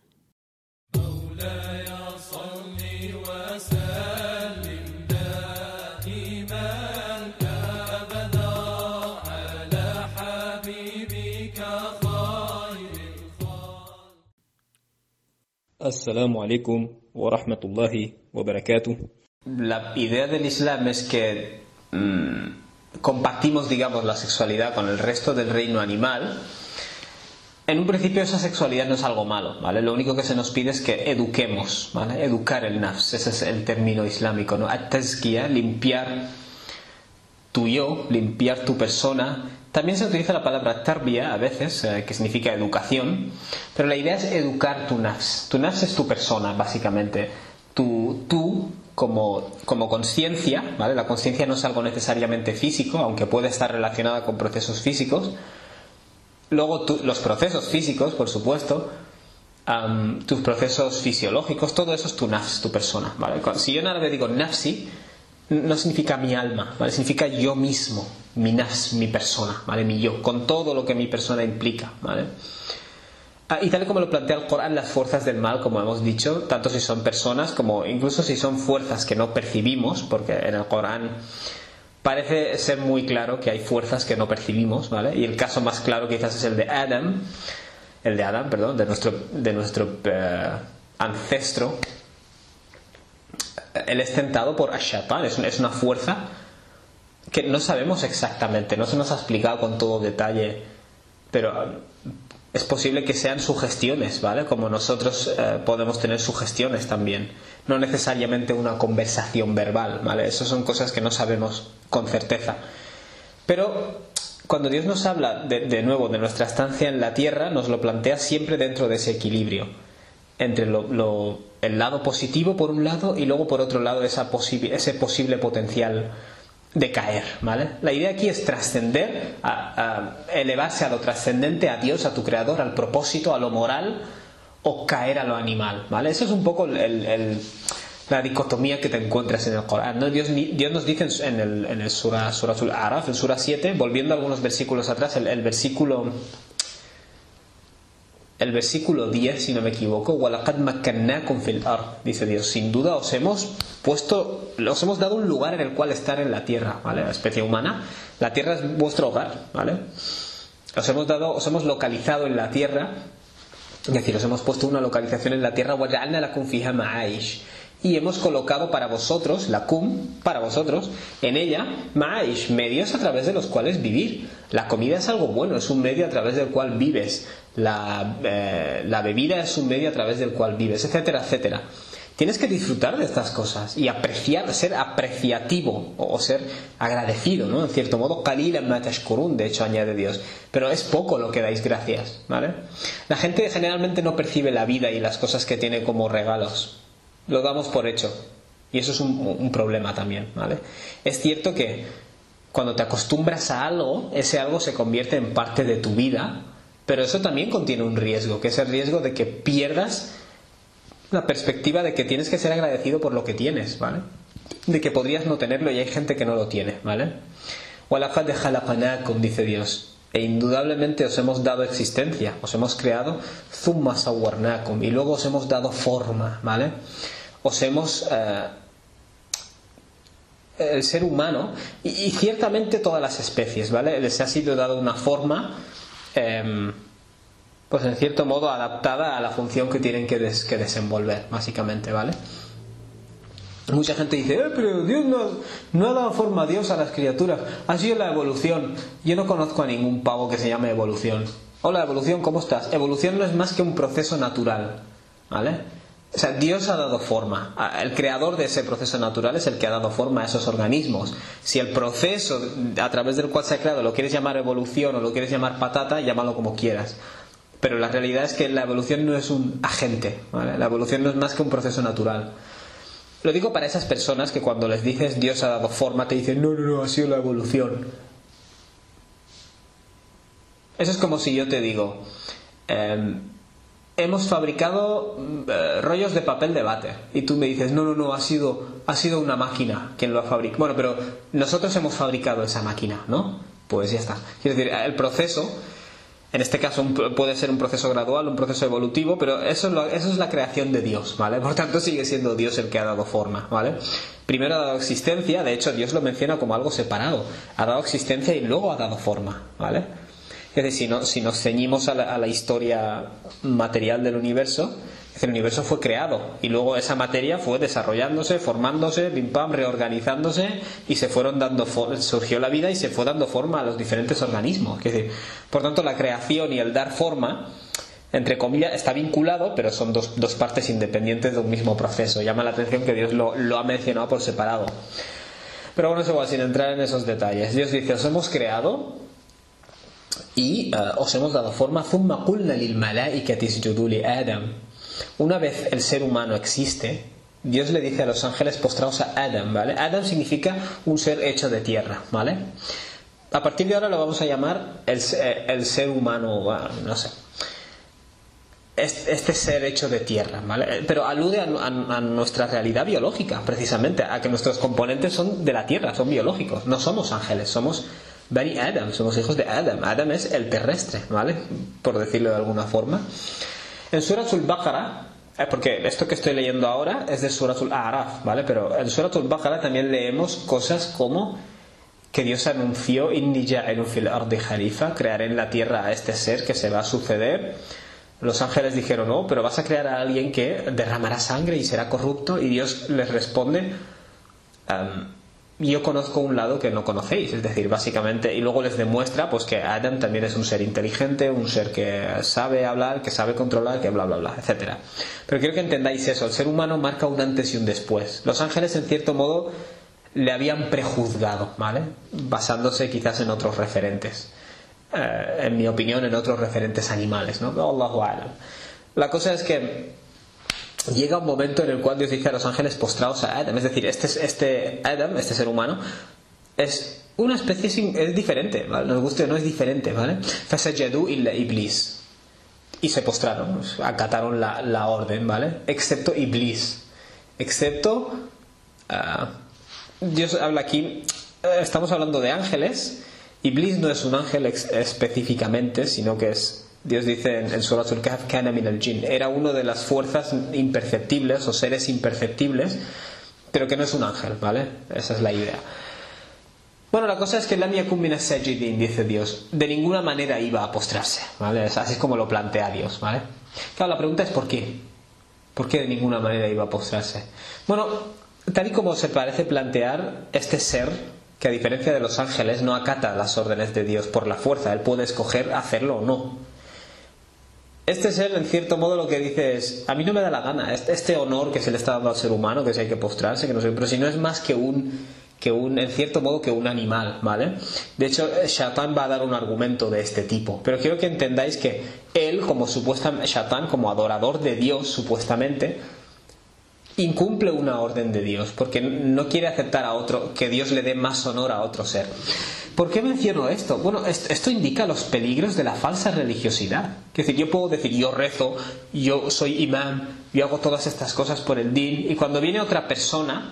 Assalamu alaikum wa rahmatullahi wa barakatuh. La idea del Islam es que mmm, compartimos, digamos, la sexualidad con el resto del reino animal. En un principio esa sexualidad no es algo malo, ¿vale? Lo único que se nos pide es que eduquemos, ¿vale? Educar el nafs, ese es el término islámico, ¿no? At-tazkiya, limpiar tu yo, limpiar tu persona. También se utiliza la palabra tarbiya a veces, eh, que significa educación, pero la idea es educar tu nafs. Tu nafs es tu persona, básicamente. Tu, tú, como, como conciencia, ¿vale? La conciencia no es algo necesariamente físico, aunque puede estar relacionada con procesos físicos. Luego tú, los procesos físicos, por supuesto, um, tus procesos fisiológicos, todo eso es tu nafs, tu persona, ¿vale? Si yo en árabe digo nafsi, no significa mi alma, ¿vale? Significa yo mismo, mi nafs, mi persona, ¿vale? Mi yo, con todo lo que mi persona implica, ¿vale? Ah, y tal como lo plantea el Corán, las fuerzas del mal, como hemos dicho, tanto si son personas como incluso si son fuerzas que no percibimos, porque en el Corán parece ser muy claro que hay fuerzas que no percibimos, ¿vale? Y el caso más claro quizás es el de Adam, el de Adam, perdón, de nuestro, de nuestro uh, ancestro. Él es tentado por Ash-Shaytan, es, es una fuerza que no sabemos exactamente, no se nos ha explicado con todo detalle, pero es posible que sean sugestiones, ¿vale? Como nosotros eh, podemos tener sugestiones también, no necesariamente una conversación verbal, ¿vale? Esas son cosas que no sabemos con certeza. Pero cuando Dios nos habla de, de nuevo de nuestra estancia en la tierra, nos lo plantea siempre dentro de ese equilibrio entre lo, lo, el lado positivo por un lado y luego por otro lado esa posi- ese posible potencial de caer, ¿vale? La idea aquí es trascender, a, a elevarse a lo trascendente, a Dios, a tu creador, al propósito, a lo moral, o caer a lo animal, ¿vale? Eso es un poco el, el, el, la dicotomía que te encuentras en el Corán, ¿no? Dios, Dios nos dice en el, en el Surah, Surah Al-Araf, en Surah siete, volviendo algunos versículos atrás, el, el versículo el versículo diez, si no me equivoco, وَلَقَدْ مَكَّنَّاكُمْ فِي الْأَرْضِ, dice Dios, sin duda os hemos puesto, os hemos dado un lugar en el cual estar en la tierra, ¿vale? La especie humana, la tierra es vuestro hogar, ¿vale? Os hemos dado, os hemos localizado en la tierra, es decir, os hemos puesto una localización en la tierra, وَجَعَلْنَا لَكُمْ فِيهَا مَعَايِشْ, y hemos colocado para vosotros, la kum, para vosotros, en ella, ma'aish, medios a través de los cuales vivir. La comida es algo bueno, es un medio a través del cual vives. La, eh, la bebida es un medio a través del cual vives, etcétera, etcétera. Tienes que disfrutar de estas cosas y apreciar, ser apreciativo o, o ser agradecido, ¿no? En cierto modo, qalilan ma tashkurun, de hecho añade Dios, pero es poco lo que dais gracias, ¿vale? La gente generalmente no percibe la vida y las cosas que tiene como regalos. Lo damos por hecho y eso es un, un problema también, ¿vale? Es cierto que cuando te acostumbras a algo, ese algo se convierte en parte de tu vida, pero eso también contiene un riesgo, que es el riesgo de que pierdas la perspectiva de que tienes que ser agradecido por lo que tienes, ¿vale? De que podrías no tenerlo y hay gente que no lo tiene, ¿vale? وَلَقَدْ خَلَقْنَاكُمْ, dice Dios, e indudablemente os hemos dado existencia, os hemos creado, ثُمَّ صَوَّرْنَاكُمْ, y luego os hemos dado forma, ¿vale? Os hemos eh, el ser humano y, y ciertamente todas las especies, ¿vale? Les ha sido dado una forma eh, pues en cierto modo adaptada a la función que tienen que, des- que desenvolver, básicamente, ¿vale? Mucha gente dice, eh, pero Dios no, no ha dado forma a Dios a las criaturas, ha sido la evolución. Yo no conozco a ningún pavo que se llame evolución. Hola, evolución, ¿cómo estás? Evolución no es más que un proceso natural, ¿vale? O sea, Dios ha dado forma. El creador de ese proceso natural es el que ha dado forma a esos organismos. Si el proceso a través del cual se ha creado lo quieres llamar evolución o lo quieres llamar patata, llámalo como quieras. Pero la realidad es que la evolución no es un agente, ¿vale? La evolución no es más que un proceso natural. Lo digo para esas personas que cuando les dices Dios ha dado forma te dicen no, no, no, ha sido la evolución. Eso es como si yo te digo eh, hemos fabricado eh, rollos de papel de váter y tú me dices no, no, no, ha sido, ha sido una máquina quien lo ha fabricado. Bueno, pero nosotros hemos fabricado esa máquina, ¿no? Pues ya está. Quiero decir, el proceso, en este caso puede ser un proceso gradual, un proceso evolutivo, pero eso es, lo, eso es la creación de Dios, ¿vale? Por tanto sigue siendo Dios el que ha dado forma, ¿vale? Primero ha dado existencia, de hecho Dios lo menciona como algo separado, ha dado existencia y luego ha dado forma, ¿vale? Es decir, si, no, si nos ceñimos a la, a la historia material del universo, el universo fue creado y luego esa materia fue desarrollándose, formándose, pim pam, reorganizándose y se fueron dando for- surgió la vida y se fue dando forma a los diferentes organismos. Es decir, por tanto la creación y el dar forma, entre comillas, está vinculado, pero son dos, dos partes independientes de un mismo proceso. Llama la atención que Dios lo, lo ha mencionado por separado. Pero bueno, eso igual, sin entrar en esos detalles. Dios dice, os hemos creado y uh, os hemos dado forma. ثم قلنا للملائكة اسجدوا لآدم. Una vez el ser humano existe, Dios le dice a los ángeles postraos a Adam, ¿vale? Adam significa un ser hecho de tierra, ¿vale? A partir de ahora lo vamos a llamar el, el ser humano, bueno, no sé, este, este ser hecho de tierra, ¿vale? Pero alude a, a, a nuestra realidad biológica, precisamente, a que nuestros componentes son de la tierra, son biológicos, no somos ángeles, somos Bani Adam, somos hijos de Adam. Adam es el terrestre, ¿vale? Por decirlo de alguna forma. En Suratul Baqara, porque esto que estoy leyendo ahora es de Suratul A'raf, ¿vale? Pero en Suratul Baqara también leemos cosas como que Dios anunció Inni ja'ilun fil ardi khalifa, crearé en la tierra a este ser que se va a suceder. Los ángeles dijeron, no, pero vas a crear a alguien que derramará sangre y será corrupto, y Dios les responde um, yo conozco un lado que no conocéis, es decir, básicamente, y luego les demuestra pues que Adam también es un ser inteligente, un ser que sabe hablar, que sabe controlar, que bla bla bla, etcétera. Pero quiero que entendáis eso, el ser humano marca un antes y un después. Los ángeles en cierto modo le habían prejuzgado, ¿vale? Basándose quizás en otros referentes, eh, en mi opinión en otros referentes animales, ¿no? Allahu a'lam. La cosa es que llega un momento en el cual Dios dice a los ángeles postraos a Adam, es decir, este, este Adam, este ser humano, es una especie sin, es diferente, ¿vale? Nos guste o no, es diferente, ¿vale? Fasajadu illa Iblis, y se postraron, acataron la, la orden, ¿vale? Excepto Iblis, excepto uh, Dios habla aquí, estamos hablando de ángeles. Iblis no es un ángel ex- específicamente, sino que es, Dios dice en, en Suratul Kahf, kana min al-jinn, era uno de las fuerzas imperceptibles o seres imperceptibles, pero que no es un ángel, ¿vale? Esa es la idea. Bueno, la cosa es que lam yakun min as-sajidin, dice Dios, de ninguna manera iba a postrarse, ¿vale? Así es como lo plantea Dios, ¿vale? Claro, la pregunta es ¿por qué? ¿Por qué de ninguna manera iba a postrarse? Bueno, tal y como se parece plantear, este ser, que a diferencia de los ángeles no acata las órdenes de Dios por la fuerza, él puede escoger hacerlo o no. Este ser, en cierto modo, lo que dice es, a mí no me da la gana, este honor que se le está dando al ser humano, que si hay que postrarse, que no sé, pero si no es más que un, que un, en cierto modo, que un animal, ¿vale? De hecho, Shaitan va a dar un argumento de este tipo, pero quiero que entendáis que él, como supuestamente, Shaitan, como adorador de Dios, supuestamente, incumple una orden de Dios, porque no quiere aceptar a otro, que Dios le dé más honor a otro ser. ¿Por qué menciono esto? Bueno, esto indica los peligros de la falsa religiosidad. Es decir, yo puedo decir, yo rezo, yo soy imán, yo hago todas estas cosas por el din, y cuando viene otra persona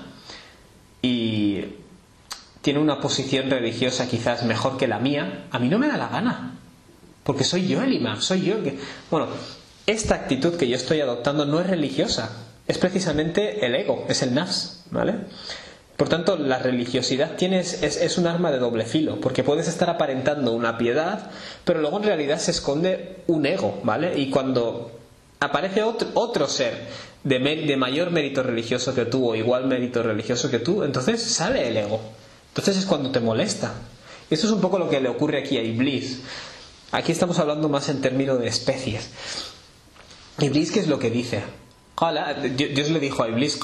y tiene una posición religiosa quizás mejor que la mía, a mí no me da la gana, porque soy yo el imán, soy yo el que... Bueno, esta actitud que yo estoy adoptando no es religiosa, es precisamente el ego, es el nafs, ¿vale? Por tanto, la religiosidad tiene, es, es un arma de doble filo, porque puedes estar aparentando una piedad, pero luego en realidad se esconde un ego, ¿vale? Y cuando aparece otro, otro ser de, de mayor mérito religioso que tú o igual mérito religioso que tú, entonces sale el ego. Entonces es cuando te molesta. Y esto es un poco lo que le ocurre aquí a Iblis. Aquí estamos hablando más en términos de especies. Iblis, ¿qué es lo que dice? Dios le dijo a Iblis,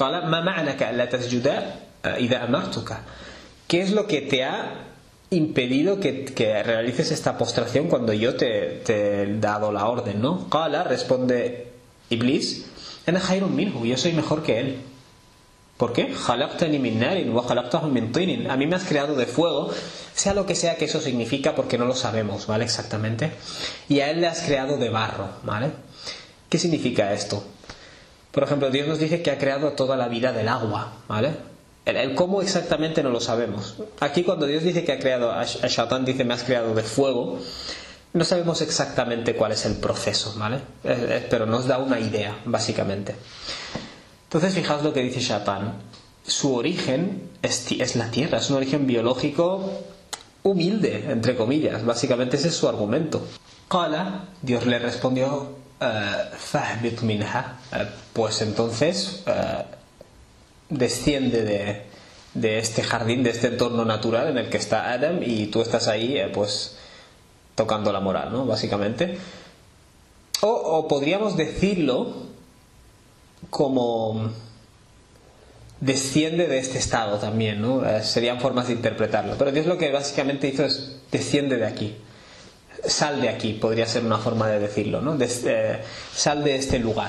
¿qué es lo que te ha impedido que, que realices esta postración cuando yo te, te he dado la orden, ¿no? Qala, responde Iblis, ana khayrun minhu, yo soy mejor que él. ¿Por qué? Khalaqtani min narin wa khalaqtahu min tinin. A mí me has creado de fuego, sea lo que sea que eso significa, porque no lo sabemos, ¿vale? Exactamente. Y a él le has creado de barro, ¿vale? ¿Qué significa esto? Por ejemplo, Dios nos dice que ha creado toda la vida del agua, ¿vale? El, el cómo exactamente no lo sabemos. Aquí cuando Dios dice que ha creado, a Shaitan dice me has creado de fuego, no sabemos exactamente cuál es el proceso, ¿vale? Eh, eh, pero nos da una idea, básicamente. Entonces fijaos lo que dice Shaitan. Su origen es, es la tierra, es un origen biológico humilde, entre comillas. Básicamente ese es su argumento. Qala, Dios le respondió, fahbit minha, pues entonces uh, desciende de, de este jardín, de este entorno natural en el que está Adam, y tú estás ahí eh, pues tocando la moral, ¿no? Básicamente. O, o podríamos decirlo como desciende de este estado también, ¿no? Eh, serían formas de interpretarlo, pero Dios lo que básicamente hizo es desciende de aquí, sal de aquí, podría ser una forma de decirlo, ¿no? De, eh, sal de este lugar.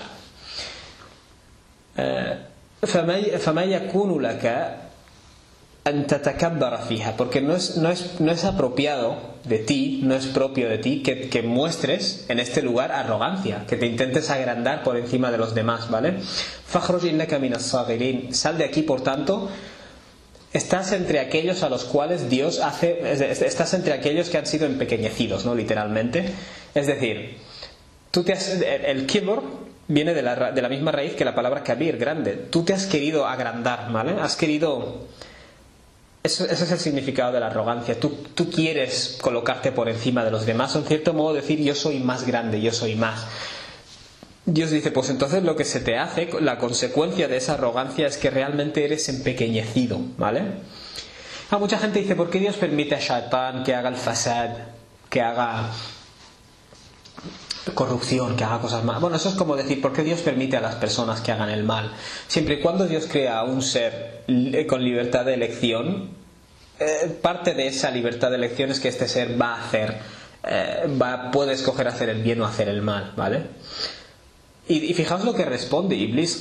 فما يكون لك أن تتكبر فيها, porque no es, no es, no es apropiado de ti, no es propio de ti que, que muestres en este lugar arrogancia, que te intentes agrandar por encima de los demás, ¿vale? فاخرج إنك من الصاغرين, sal de aquí, por tanto estás entre aquellos a los cuales Dios hace, estás entre aquellos que han sido empequeñecidos, ¿no? Literalmente. Es decir, tú te has, el kibr viene de la, de la misma raíz que la palabra kabir, grande. Tú te has querido agrandar, ¿vale? Has querido... Eso, ese es el significado de la arrogancia. Tú, tú quieres colocarte por encima de los demás, o en cierto modo decir yo soy más grande, yo soy más. Dios dice, pues entonces lo que se te hace, la consecuencia de esa arrogancia es que realmente eres empequeñecido, ¿vale? Ah, mucha gente dice, ¿por qué Dios permite a Shaitan que haga el fasad, que haga corrupción, que haga cosas malas? Bueno, eso es como decir, ¿por qué Dios permite a las personas que hagan el mal? Siempre y cuando Dios crea a un ser con libertad de elección, eh, parte de esa libertad de elección es que este ser va a hacer, eh, va, puede escoger hacer el bien o hacer el mal, ¿vale? Y, y fijaos lo que responde Iblis.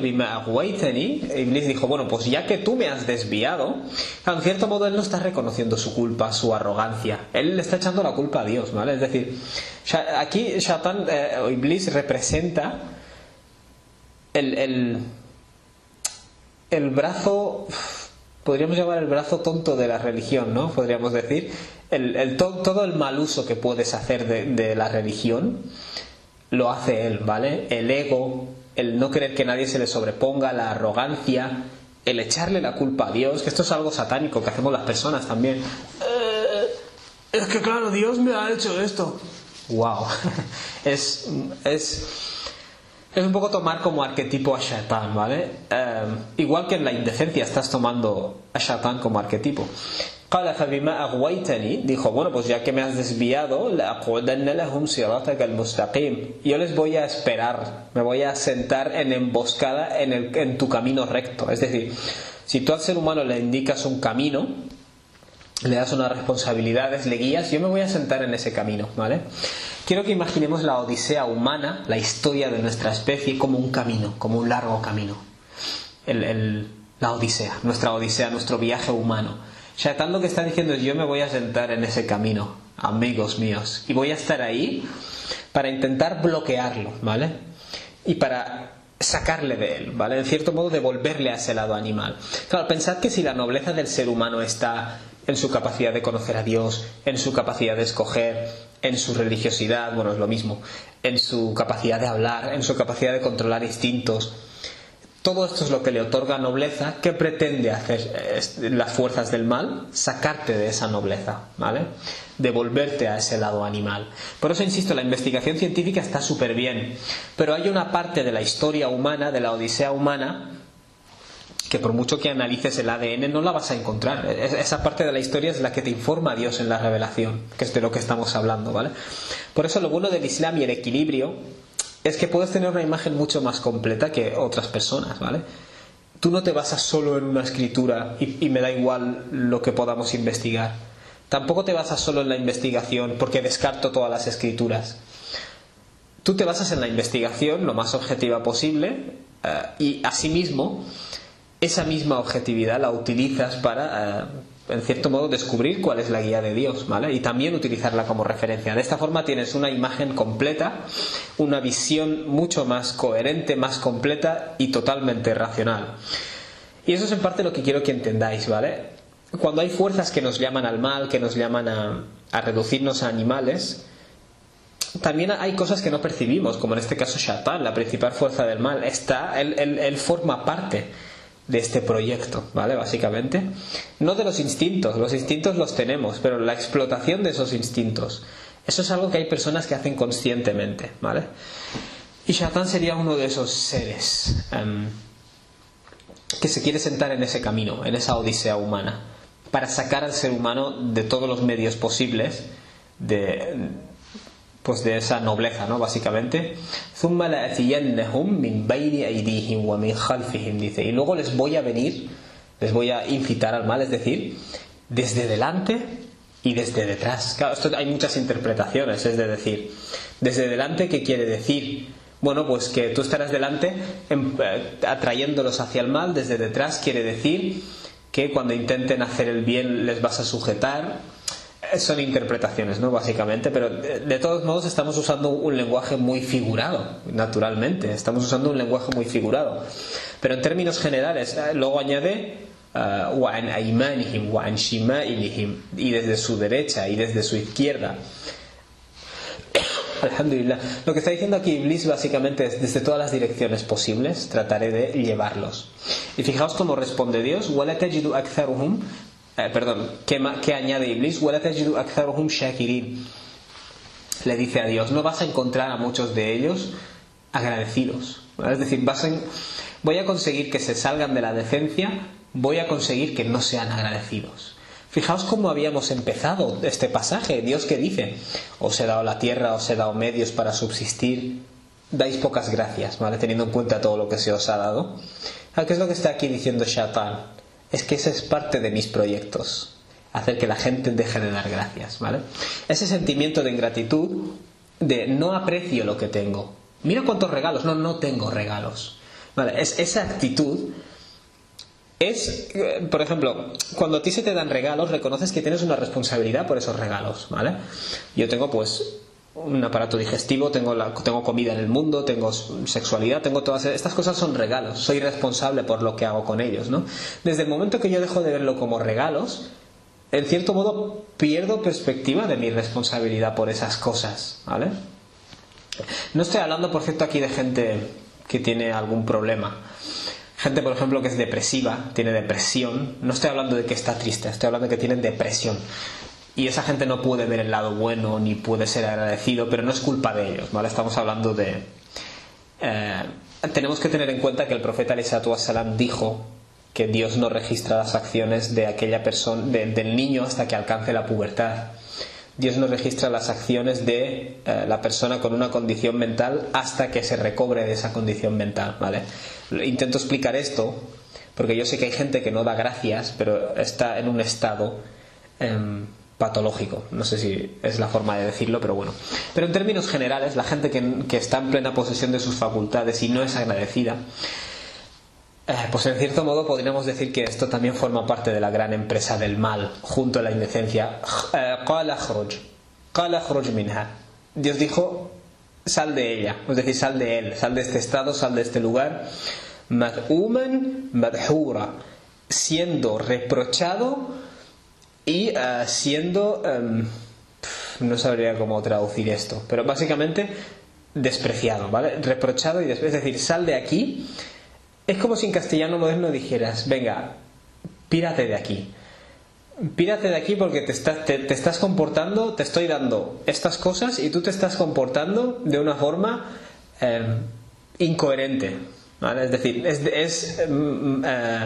Iblis dijo, bueno, pues ya que tú me has desviado, en cierto modo él no está reconociendo su culpa, su arrogancia, él le está echando la culpa a Dios, ¿vale? Es decir, aquí Shaitan, eh, o Iblis representa el, el, el brazo, podríamos llamar el brazo tonto de la religión, ¿no? Podríamos decir el, el, to, todo el mal uso que puedes hacer de, de la religión lo hace él, ¿vale? El ego, el no querer que nadie se le sobreponga, la arrogancia, el echarle la culpa a Dios, que esto es algo satánico que hacemos las personas también. Eh, es que claro, Dios me ha hecho esto. Wow. es, es, es un poco tomar como arquetipo a Shaitan, ¿vale? Eh, igual que en la indecencia estás tomando a Shaitan como arquetipo. Dijo, bueno, pues ya que me has desviado, yo les voy a esperar, me voy a sentar en emboscada en, el, en tu camino recto. Es decir, si tú al ser humano le indicas un camino, le das unas responsabilidades, le guías, yo me voy a sentar en ese camino, ¿vale? Quiero que imaginemos la odisea humana, la historia de nuestra especie, como un camino, como un largo camino. El, el, la odisea, nuestra odisea, nuestro viaje humano. Shaitan lo que está diciendo es, yo me voy a sentar en ese camino, amigos míos, y voy a estar ahí para intentar bloquearlo, ¿vale? Y para sacarle de él, ¿vale? En cierto modo devolverle a ese lado animal. Claro, pensad que si la nobleza del ser humano está en su capacidad de conocer a Dios, en su capacidad de escoger, en su religiosidad, bueno, es lo mismo, en su capacidad de hablar, en su capacidad de controlar instintos, todo esto es lo que le otorga nobleza. ¿Qué pretende hacer las fuerzas del mal? Sacarte de esa nobleza, ¿vale? Devolverte a ese lado animal. Por eso insisto, la investigación científica está súper bien, pero hay una parte de la historia humana, de la odisea humana, que por mucho que analices el A D N no la vas a encontrar. Esa parte de la historia es la que te informa a Dios en la revelación, que es de lo que estamos hablando, ¿vale? Por eso lo bueno del Islam y el equilibrio es que puedes tener una imagen mucho más completa que otras personas, ¿vale? Tú no te basas solo en una escritura y, y me da igual lo que podamos investigar. Tampoco te basas solo en la investigación porque descarto todas las escrituras. Tú te basas en la investigación lo más objetiva posible eh, y asimismo esa misma objetividad la utilizas para, eh, en cierto modo, descubrir cuál es la guía de Dios, ¿vale? Y también utilizarla como referencia. De esta forma tienes una imagen completa, una visión mucho más coherente, más completa y totalmente racional. Y eso es en parte lo que quiero que entendáis, ¿vale? Cuando hay fuerzas que nos llaman al mal, que nos llaman a, a reducirnos a animales, también hay cosas que no percibimos, como en este caso Shaitan, la principal fuerza del mal. Está, él, él, él forma parte de este proyecto, ¿vale? Básicamente, no de los instintos, los instintos los tenemos, pero la explotación de esos instintos, eso es algo que hay personas que hacen conscientemente, ¿vale? Y Shaitan sería uno de esos seres um, que se quiere sentar en ese camino, en esa odisea humana, para sacar al ser humano de todos los medios posibles de, pues de esa nobleza, ¿no? Básicamente, dice, y luego les voy a venir, les voy a incitar al mal, es decir, desde delante y desde detrás. Claro, esto hay muchas interpretaciones, es de decir, desde delante, ¿qué quiere decir? Bueno, pues que tú estarás delante atrayéndolos hacia el mal. Desde detrás quiere decir que cuando intenten hacer el bien les vas a sujetar. Son interpretaciones, ¿no? Básicamente, pero de, de todos modos estamos usando un lenguaje muy figurado, naturalmente, estamos usando un lenguaje muy figurado. Pero en términos generales, eh, luego añade wa an aymanihim wa an shimailihim, y desde su derecha y desde su izquierda. Alhamdulillah. Lo que está diciendo aquí Iblis básicamente es desde todas las direcciones posibles trataré de llevarlos. Y fijaos cómo responde Dios, wala tajidu aktharuhum. Eh, perdón, ¿qué, ¿qué añade Iblis? Le dice a Dios, no vas a encontrar a muchos de ellos agradecidos, ¿vale? Es decir, vas a, voy a conseguir que se salgan de la decencia, voy a conseguir que no sean agradecidos. Fijaos cómo habíamos empezado este pasaje. Dios que dice, os he dado la tierra, os he dado medios para subsistir, dais pocas gracias, ¿vale? Teniendo en cuenta todo lo que se os ha dado. ¿Qué es lo que está aquí diciendo Shaitan? Es que ese es parte de mis proyectos, hacer que la gente deje de dar gracias, ¿vale? Ese sentimiento de ingratitud, de no aprecio lo que tengo, mira cuántos regalos, no, no tengo regalos, ¿vale? Es, esa actitud es, por ejemplo, cuando a ti se te dan regalos, reconoces que tienes una responsabilidad por esos regalos, ¿vale? Yo tengo pues un aparato digestivo, tengo, la, tengo comida en el mundo, tengo sexualidad, tengo todas estas cosas, son regalos, soy responsable por lo que hago con ellos, ¿no? Desde el momento que yo dejo de verlo como regalos, en cierto modo pierdo perspectiva de mi responsabilidad por esas cosas, ¿vale? No estoy hablando, por cierto, aquí de gente que tiene algún problema, gente, por ejemplo, que es depresiva, tiene depresión. No estoy hablando de que está triste, estoy hablando de que tienen depresión. Y esa gente no puede ver el lado bueno ni puede ser agradecido, pero no es culpa de ellos, ¿vale? Estamos hablando de... Eh, tenemos que tener en cuenta que el profeta alayhi salatu wassalam dijo que Dios no registra las acciones de aquella persona, de, del niño hasta que alcance la pubertad. Dios no registra las acciones de eh, la persona con una condición mental hasta que se recobre de esa condición mental, ¿vale? Intento explicar esto porque yo sé que hay gente que no da gracias, pero está en un estado... Eh, patológico, no sé si es la forma de decirlo, pero bueno. Pero en términos generales, la gente que, que está en plena posesión de sus facultades y no es agradecida, eh, pues en cierto modo podríamos decir que esto también forma parte de la gran empresa del mal, junto a la indecencia. Qala khruj, qala khruj minha. Dios dijo, sal de ella, es decir, sal de él, sal de este estado, sal de este lugar, mad'uman madhura, siendo reprochado y uh, siendo um, no sabría cómo traducir esto, pero básicamente despreciado, ¿vale? Reprochado y despreciado, es decir, sal de aquí Es como si en castellano moderno dijeras, venga, pírate de aquí. Pírate de aquí porque te estás, te, te estás comportando, te estoy dando estas cosas y tú te estás comportando de una forma eh, incoherente, ¿vale? Es decir, es, es eh,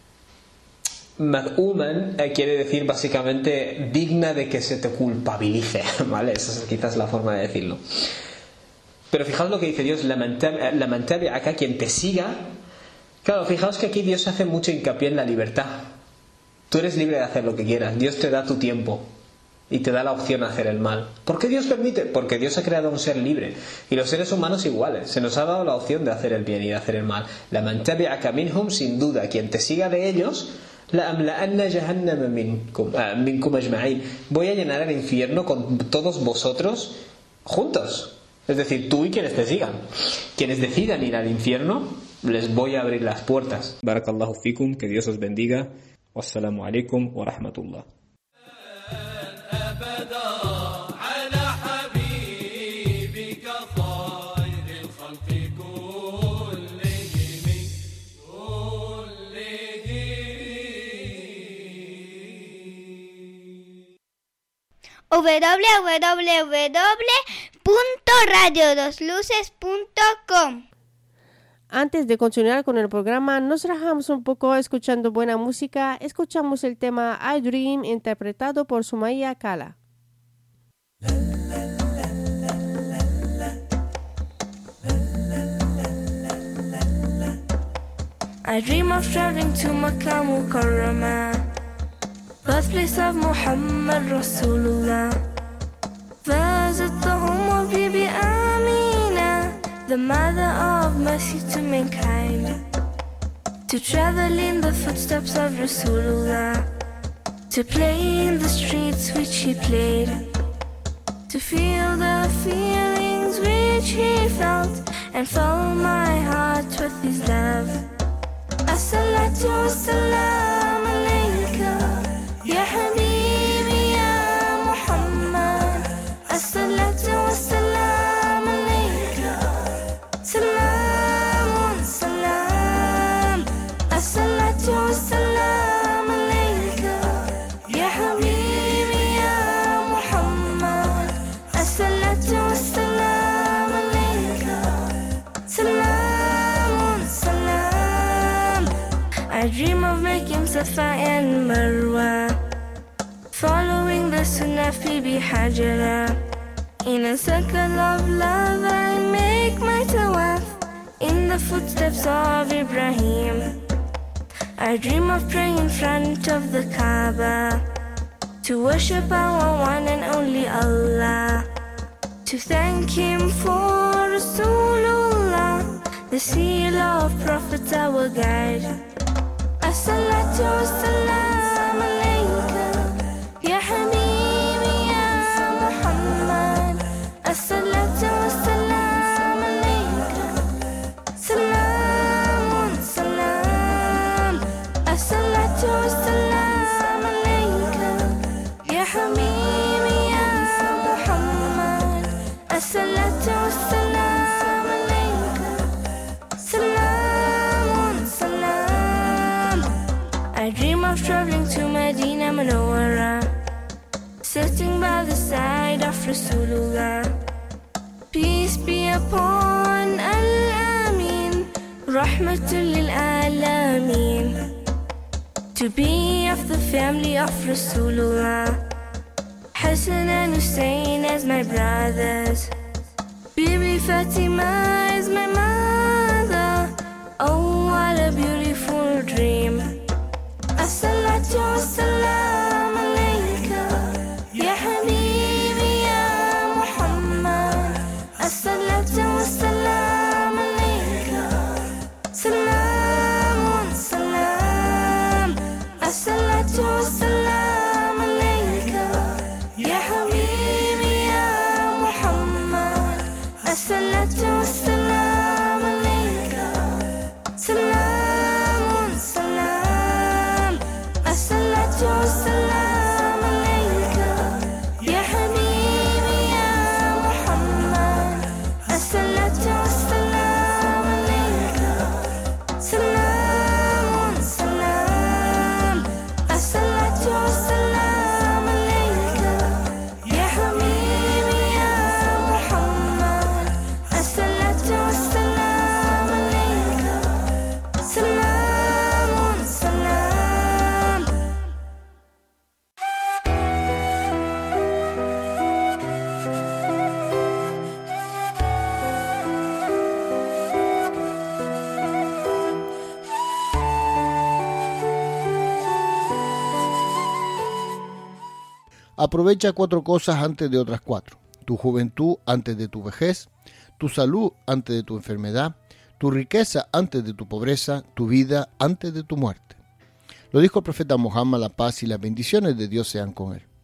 mad'uman eh, quiere decir básicamente digna de que se te culpabilice, ¿vale? Esa es quizás la forma de decirlo. Pero fijaos lo que dice Dios, la mantabi acá, quien te siga. Claro, fijaos que aquí Dios hace mucho hincapié en la libertad. Tú eres libre de hacer lo que quieras. Dios te da tu tiempo y te da la opción de hacer el mal. ¿Por qué Dios permite? Porque Dios ha creado un ser libre. Y los seres humanos iguales. Se nos ha dado la opción de hacer el bien y de hacer el mal. La mantabi'aka minhum, sin duda, quien te siga de ellos, la amla'anna jahannama minkum, ah, minkum ajma'in. Voy a llenar el infierno con todos vosotros juntos. Es decir, tú y quienes te sigan. Quienes decidan ir al infierno, les voy a abrir las puertas. Barakallahu fikum, que Dios os bendiga. Wassalamu alaikum wa rahmatullah. w w w punto radio dos luces punto com. Antes de continuar con el programa, nos relajamos un poco escuchando buena música. Escuchamos el tema I Dream, interpretado por Sumaya Kala. I dream of traveling to Makkah Mukarramah, birthplace of Muhammad Rasulullah. Visit the home of Bibi Amina, the mother of mercy to mankind. To travel in the footsteps of Rasulullah, to play in the streets which he played, to feel the feelings which he felt, and fill my heart with his love. As-salatu was-salam alayka, ya habibi ya Muhammad. As-salatu was-salam alayka, salamun salam. As-salatu was-salam alayka, ya habibi ya Muhammad. As-salatu was-salam alayka, salamun salam. I dream of making Safa and Marwa, following the Sunnah of Bibi Hajara. In a circle of love I make my tawaf, in the footsteps of Ibrahim. I dream of praying in front of the Kaaba, to worship our one and only Allah, to thank Him for Rasulullah, the seal of prophets, our guide. As-salatu was-salam alayka, ya habibi ya Muhammad. As-salatu was-salam alayka, salamun salam. As-salatu was-salam alayka, ya habibi ya Muhammad. As-salatu was-salam alayka, salamun salam. I dream of traveling to Medina Munawwara, sitting by the side of Rasulullah. Peace be upon Al-Amin, Rahmatul lil Alameen. To be of the family of Rasulullah, Hassan and Hussein as my brothers, Bibi Fatima is my mother. Oh, what a beautiful dream. As-salatu was-salam alayka, ya habibi ya Muhammad. As-salatu was-salam alayka, salamun salam. As-salatu was-salam alayka, ya habibi ya Muhammad. As-salatu was-salam alayka, salamun Aprovecha cuatro cosas antes de otras cuatro. Tu juventud antes de tu vejez, tu salud antes de tu enfermedad, tu riqueza antes de tu pobreza, tu vida antes de tu muerte. Lo dijo el profeta Muhammad, la paz y las bendiciones de Dios sean con él.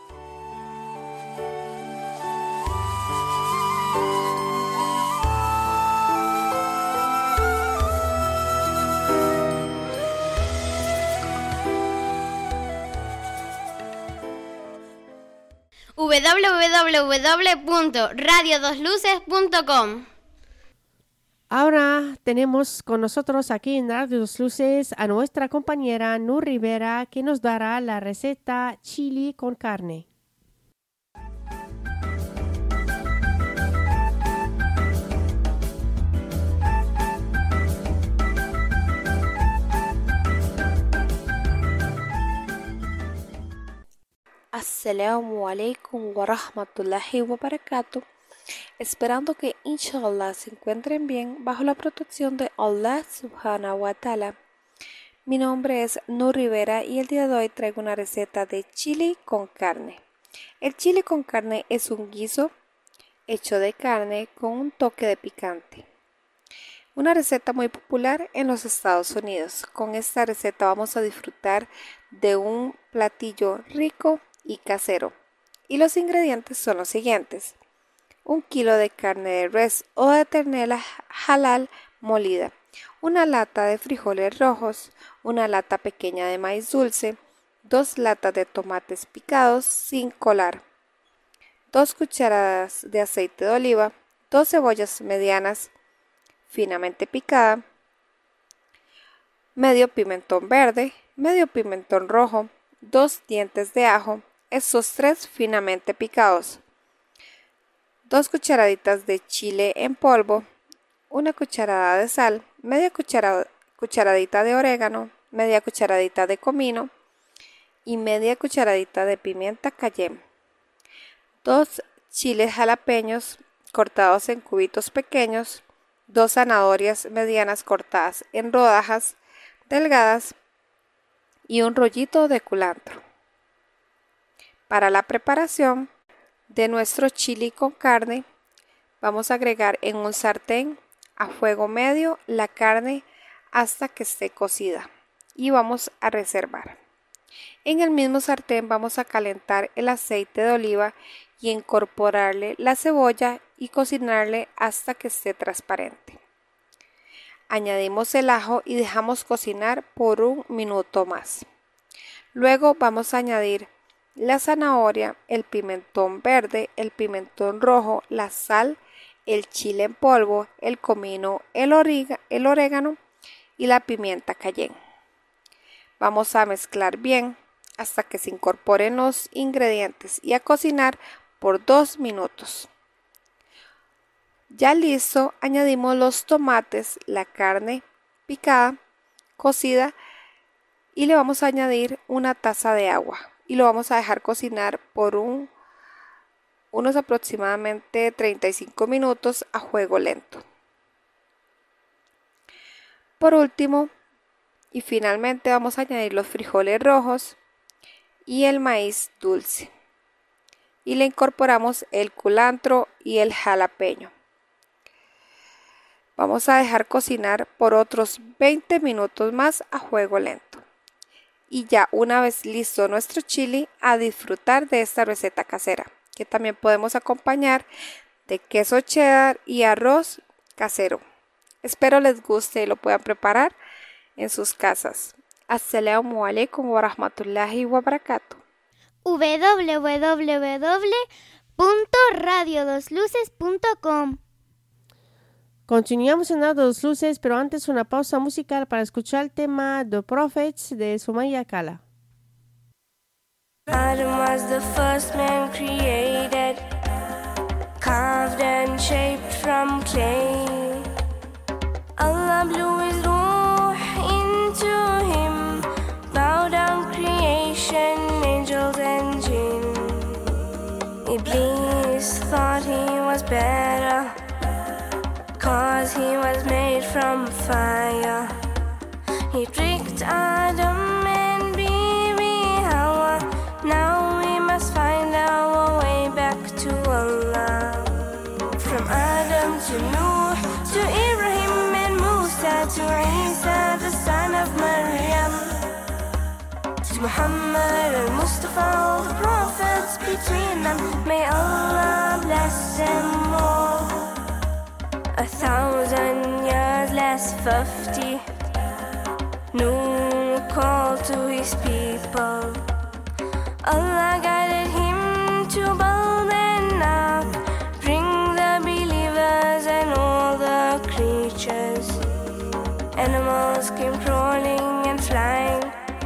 w w w punto radio dos luces punto com. Ahora tenemos con nosotros aquí en Radio Dos Luces a nuestra compañera Nur Rivera, que nos dará la receta chili con carne. Assalamu alaikum wa rahmatullahi wa barakatuh. Esperando que inshallah se encuentren bien bajo la protección de Allah subhanahu wa ta'ala. Mi nombre es Nur Rivera y el día de hoy traigo una receta de chili con carne. El chili con carne es un guiso hecho de carne con un toque de picante. Una receta muy popular en los Estados Unidos. Con esta receta vamos a disfrutar de un platillo rico y casero. Y los ingredientes son los siguientes: un kilo de carne de res o de ternera halal molida, una lata de frijoles rojos, una lata pequeña de maíz dulce, dos latas de tomates picados sin colar, dos cucharadas de aceite de oliva, dos cebollas medianas finamente picadas, medio pimentón verde, medio pimentón rojo, dos dientes de ajo, estos tres finamente picados, dos cucharaditas de chile en polvo, una cucharada de sal, media cucharada, cucharadita de orégano, media cucharadita de comino y media cucharadita de pimienta cayenne, dos chiles jalapeños cortados en cubitos pequeños, dos zanahorias medianas cortadas en rodajas delgadas y un rollito de culantro. Para la preparación de nuestro chili con carne, vamos a agregar en un sartén a fuego medio la carne hasta que esté cocida y vamos a reservar. En el mismo sartén vamos a calentar el aceite de oliva y incorporarle la cebolla y cocinarle hasta que esté transparente. Añadimos el ajo y dejamos cocinar por un minuto más. Luego vamos a añadir la zanahoria, el pimentón verde, el pimentón rojo, la sal, el chile en polvo, el comino, el, origa, el orégano y la pimienta cayenne. Vamos a mezclar bien hasta que se incorporen los ingredientes y a cocinar por dos minutos. Ya listo, añadimos los tomates, la carne picada, cocida y le vamos a añadir una taza de agua. Y lo vamos a dejar cocinar por un, unos aproximadamente treinta y cinco minutos a fuego lento. Por último y finalmente vamos a añadir los frijoles rojos y el maíz dulce. Y le incorporamos el culantro y el jalapeño. Vamos a dejar cocinar por otros veinte minutos más a fuego lento. Y ya una vez listo nuestro chili, a disfrutar de esta receta casera, que también podemos acompañar de queso cheddar y arroz casero. Espero les guste y lo puedan preparar en sus casas. Assalamu alaikum wa rahmatullahi wa barakatuh. w w w punto radio dos luces punto com. Continuamos en Radio Dos Luces, pero antes una pausa musical para escuchar el tema The Prophets de Sumaya Kala. Adam was the first man created, carved and shaped from clay. Allah blew his ruh into him, bowed down creation, angels and jinn. Iblis thought he was better, cause he was made from fire. He tricked Adam and baby Hawa. Now we must find to Nuh, to Ibrahim and Musa, to Isa, the son of Maryam, to Muhammad and Mustafa, all the prophets between them. May Allah bless them all. A thousand years less fifty, Nuh called to his people. Allah guided him to build an ark, bring the believers and all the creatures. Animals came crawling and flying,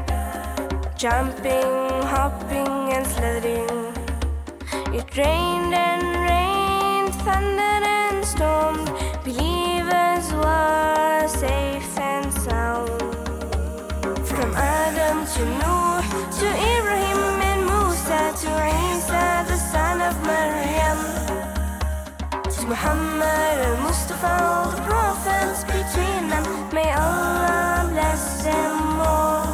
jumping, hopping and slithering. It rained and rained, thundered and stormed. Believers were safe and sound. From Adam to Nuh, to Ibrahim and Musa, to Isa, the son of Maryam, to Muhammad and Mustafa, all the prophets between them. May Allah bless them all.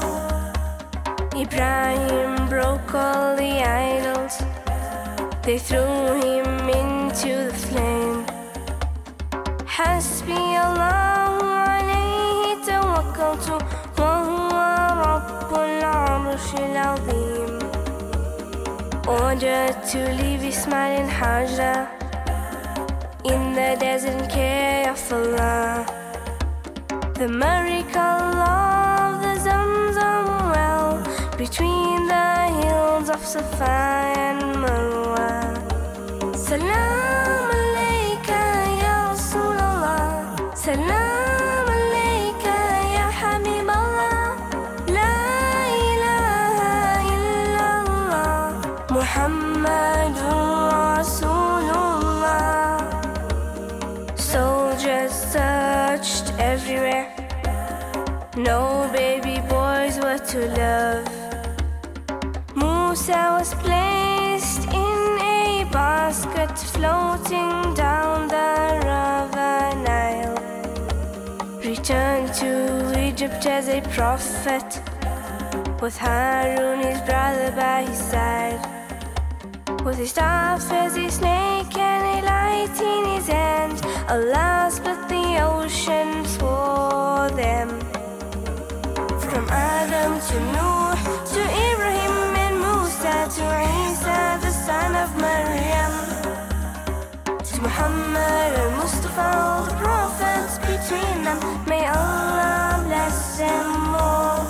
Ibrahim broke all the idols, they threw him into the flame. Hasbi Allah alayhi tawakkaltu wa huwa rabbul arshil azim. Ordered to leave Ismail and Hajar in the desert in care of Allah. The miracle of the Zamzam well between the hills of Safa and Marwa. Salam alayka ya Rasulallah, salam alayka ya Habib Allah. La ilaha illallah, Muhammadur Rasulullah. Soldiers searched everywhere, no baby boys were to love. Musa was placed in a basket floating down the river Nile. Returned to Egypt as a prophet, with Harun his brother by his side, with his staff as a snake and a light in his hand. Allah split the ocean for them. From Adam to Nuh, to Ibrahim and Musa, to Isa, the son of Maryam, to Muhammad and Mustafa, all the prophets between them. May Allah bless them all.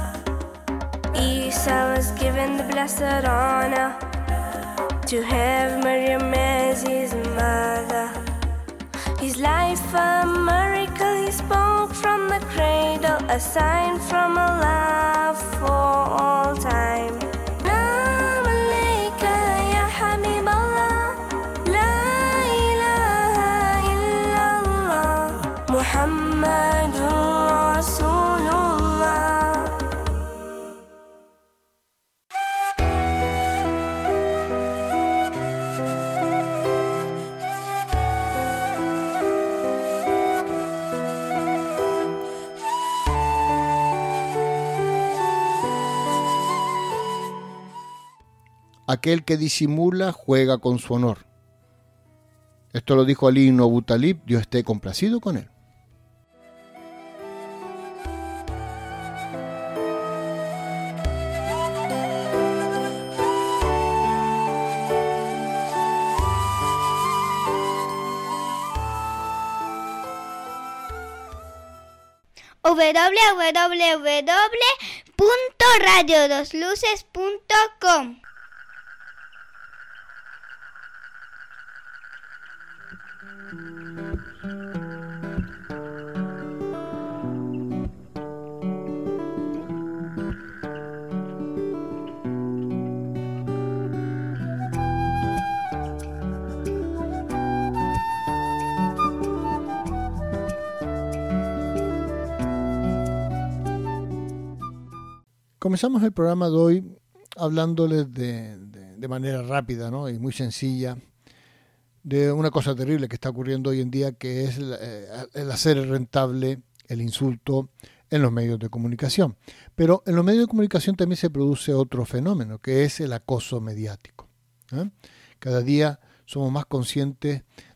Isa was given the blessed honor to have Maryam as his mother. His life a miracle, he spoke from the cradle, a sign from Allah for all time. Salam alayka ya Habib Allah, la ilaha illallah, Muhammadur Rasulullah. Aquel que disimula juega con su honor. Esto lo dijo Ali ibn Abu Talib, Dios esté complacido con él. w w w punto radio dos luces punto com. Comenzamos el programa de hoy hablándoles de, de, de manera rápida, ¿no? Y muy sencilla de una cosa terrible que está ocurriendo hoy en día, que es el, el hacer rentable el insulto en los medios de comunicación. Pero en los medios de comunicación también se produce otro fenómeno, que es el acoso mediático, ¿eh? Cada día somos más conscientes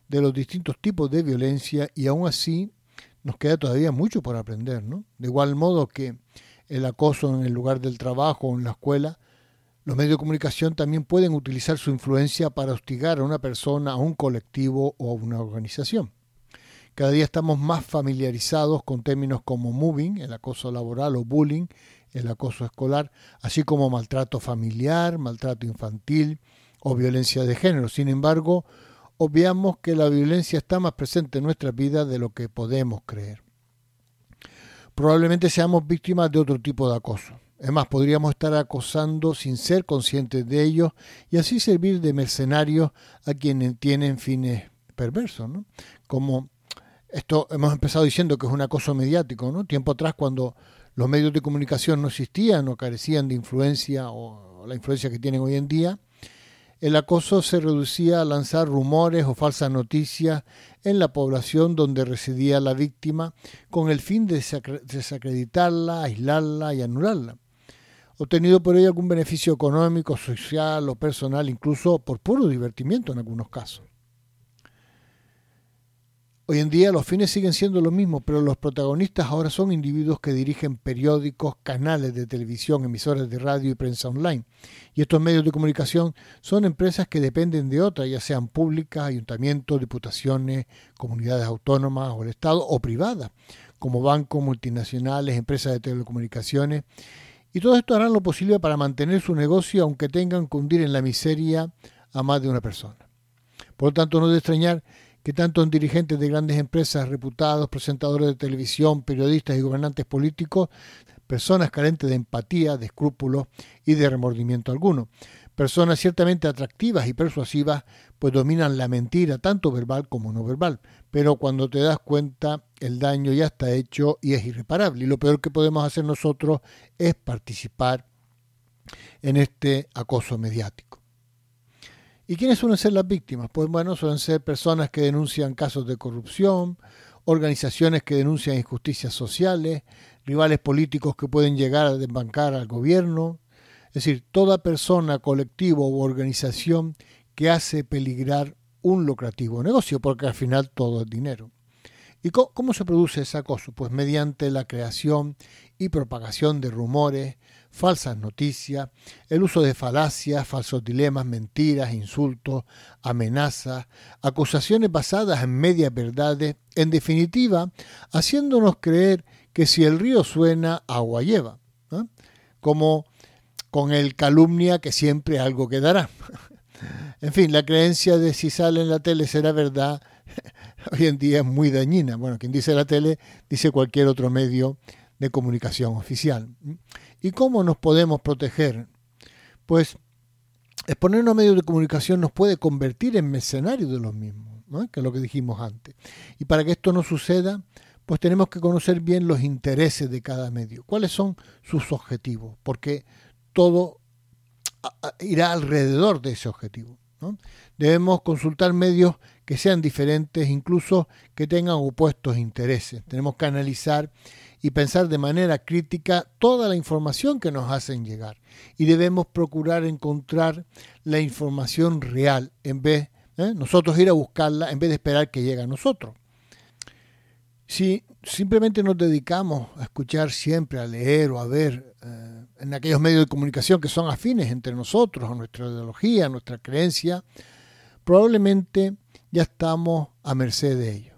de los distintos tipos de violencia y aún así nos queda todavía mucho por aprender, ¿no? De igual modo que el acoso en el lugar del trabajo o en la escuela, los medios de comunicación también pueden utilizar su influencia para hostigar a una persona, a un colectivo o a una organización. Cada día estamos más familiarizados con términos como mobbing, el acoso laboral, o bullying, el acoso escolar, así como maltrato familiar, maltrato infantil o violencia de género. Sin embargo, obviamos que la violencia está más presente en nuestras vidas de lo que podemos creer. Probablemente seamos víctimas de otro tipo de acoso. Es más, podríamos estar acosando sin ser conscientes de ello y así servir de mercenarios a quienes tienen fines perversos, ¿no? Como esto hemos empezado diciendo que es un acoso mediático, ¿no? Tiempo atrás, cuando los medios de comunicación no existían o carecían de influencia o la influencia que tienen hoy en día, el acoso se reducía a lanzar rumores o falsas noticias en la población donde residía la víctima con el fin de desacreditarla, aislarla y anularla, obtenido por ello algún beneficio económico, social o personal, incluso por puro divertimiento en algunos casos. Hoy en día los fines siguen siendo los mismos, pero los protagonistas ahora son individuos que dirigen periódicos, canales de televisión, emisoras de radio y prensa online. Y estos medios de comunicación son empresas que dependen de otras, ya sean públicas, ayuntamientos, diputaciones, comunidades autónomas o el Estado, o privadas, como bancos, multinacionales, empresas de telecomunicaciones. Y todo esto harán lo posible para mantener su negocio, aunque tengan que hundir en la miseria a más de una persona. Por lo tanto, no es de extrañar que tantos dirigentes de grandes empresas, reputados, presentadores de televisión, periodistas y gobernantes políticos, personas carentes de empatía, de escrúpulos y de remordimiento alguno, personas ciertamente atractivas y persuasivas, pues dominan la mentira, tanto verbal como no verbal, pero cuando te das cuenta el daño ya está hecho y es irreparable, y lo peor que podemos hacer nosotros es participar en este acoso mediático. ¿Y quiénes suelen ser las víctimas? Pues bueno, suelen ser personas que denuncian casos de corrupción, organizaciones que denuncian injusticias sociales, rivales políticos que pueden llegar a desbancar al gobierno, es decir, toda persona, colectivo u organización que hace peligrar un lucrativo negocio, porque al final todo es dinero. ¿Y cómo, cómo se produce ese acoso? Pues mediante la creación y propagación de rumores, falsas noticias, el uso de falacias, falsos dilemas, mentiras, insultos, amenazas, acusaciones basadas en medias verdades, en definitiva, haciéndonos creer que si el río suena, agua lleva, ¿no? Como con el calumnia que siempre algo quedará. En fin, la creencia de si sale en la tele será verdad hoy en día es muy dañina. Bueno, quien dice la tele dice cualquier otro medio de comunicación oficial. ¿Y cómo nos podemos proteger? Pues exponernos a medios de comunicación nos puede convertir en mercenarios de los mismos, ¿no? Que es lo que dijimos antes. Y para que esto no suceda, pues tenemos que conocer bien los intereses de cada medio. ¿Cuáles son sus objetivos? Porque todo irá alrededor de ese objetivo, ¿no? Debemos consultar medios que sean diferentes, incluso que tengan opuestos intereses. Tenemos que analizar y pensar de manera crítica toda la información que nos hacen llegar. Y debemos procurar encontrar la información real, en vez de ¿eh? nosotros ir a buscarla, en vez de esperar que llegue a nosotros. Si simplemente nos dedicamos a escuchar siempre, a leer o a ver eh, en aquellos medios de comunicación que son afines entre nosotros, a nuestra ideología, a nuestra creencia, probablemente ya estamos a merced de ellos.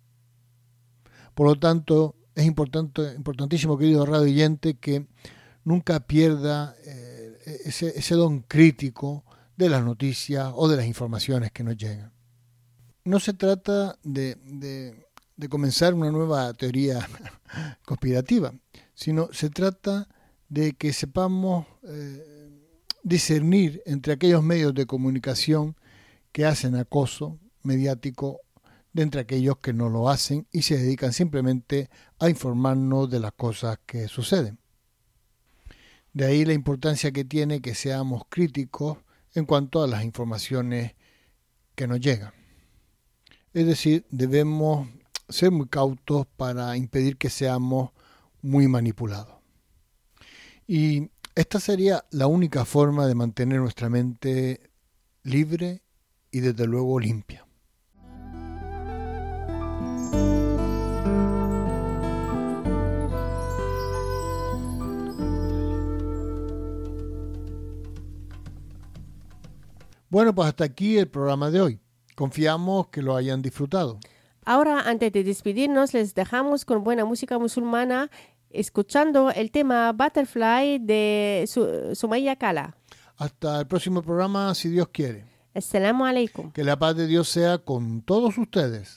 Por lo tanto, es importante, importantísimo, querido radio oyente, que nunca pierda eh, ese, ese don crítico de las noticias o de las informaciones que nos llegan. No se trata de, de, de comenzar una nueva teoría conspirativa, sino se trata de que sepamos eh, discernir entre aquellos medios de comunicación que hacen acoso mediático de entre aquellos que no lo hacen y se dedican simplemente a informarnos de las cosas que suceden. De ahí la importancia que tiene que seamos críticos en cuanto a las informaciones que nos llegan. Es decir, debemos ser muy cautos para impedir que seamos muy manipulados. Y esta sería la única forma de mantener nuestra mente libre y desde luego limpia. Bueno, pues hasta aquí el programa de hoy. Confiamos que lo hayan disfrutado. Ahora, antes de despedirnos, les dejamos con buena música musulmana, escuchando el tema Butterfly de Su- Sumaya Kala. Hasta el próximo programa, si Dios quiere. Assalamu alaikum. Que la paz de Dios sea con todos ustedes.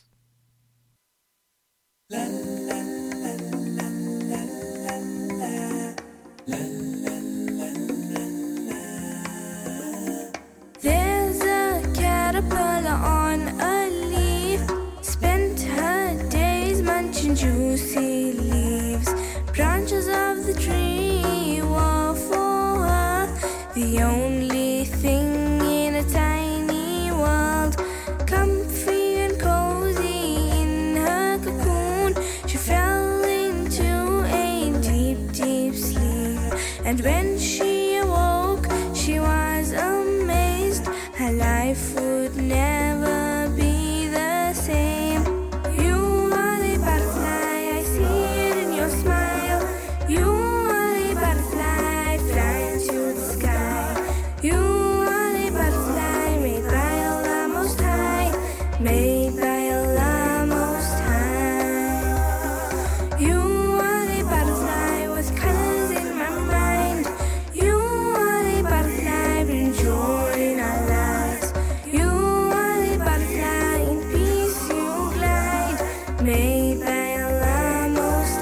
There's a caterpillar on a leaf, spent her days munching juicy leaves. Branches of the tree were for her the only thing in a tiny world. Comfy and cozy in her cocoon, she fell into a deep, deep sleep. And when she awoke, she was amazed. Her life would never be the same. You are a butterfly, I see it in your smile. You are a butterfly, flying to the sky. You are a butterfly, made by Allah Most High, made by Allah Most High. You are a butterfly with colors in my mind. You are a butterfly, bring joy in our lives. You are a butterfly, in peace you glide, made by Allah Most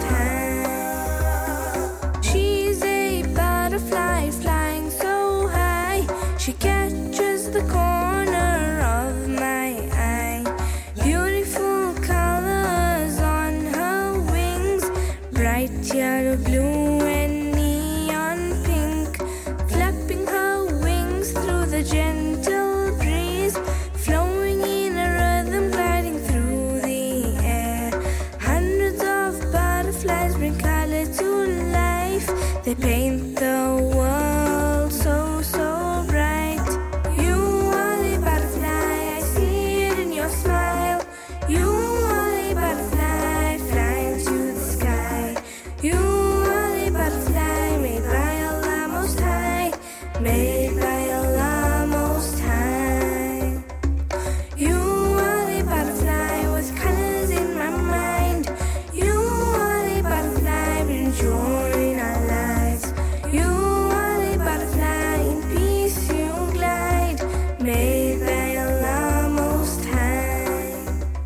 High. She's a butterfly flying so high, she catches the corner of my eye. Beautiful colors on her wings, bright yellow, blue and neon pink. Flapping her wings through the gentle breeze, flowing in a rhythm, gliding through the air. Hundreds of butterflies bring color to life, they paint the world so, so bright. You are a butterfly, I see it in your smile. You are a butterfly, flying to the sky. You are a butterfly, made by Allah Most High, made by Allah Most High. You are a butterfly with colors in my mind. You are a butterfly, bring joy in our lives. You are a butterfly, in peace you glide, made by Allah Most High.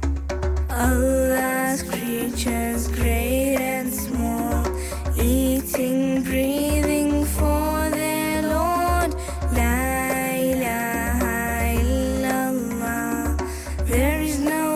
Allah's creatures great and small, eating, breathing for their Lord. La ilaha illallah, there is no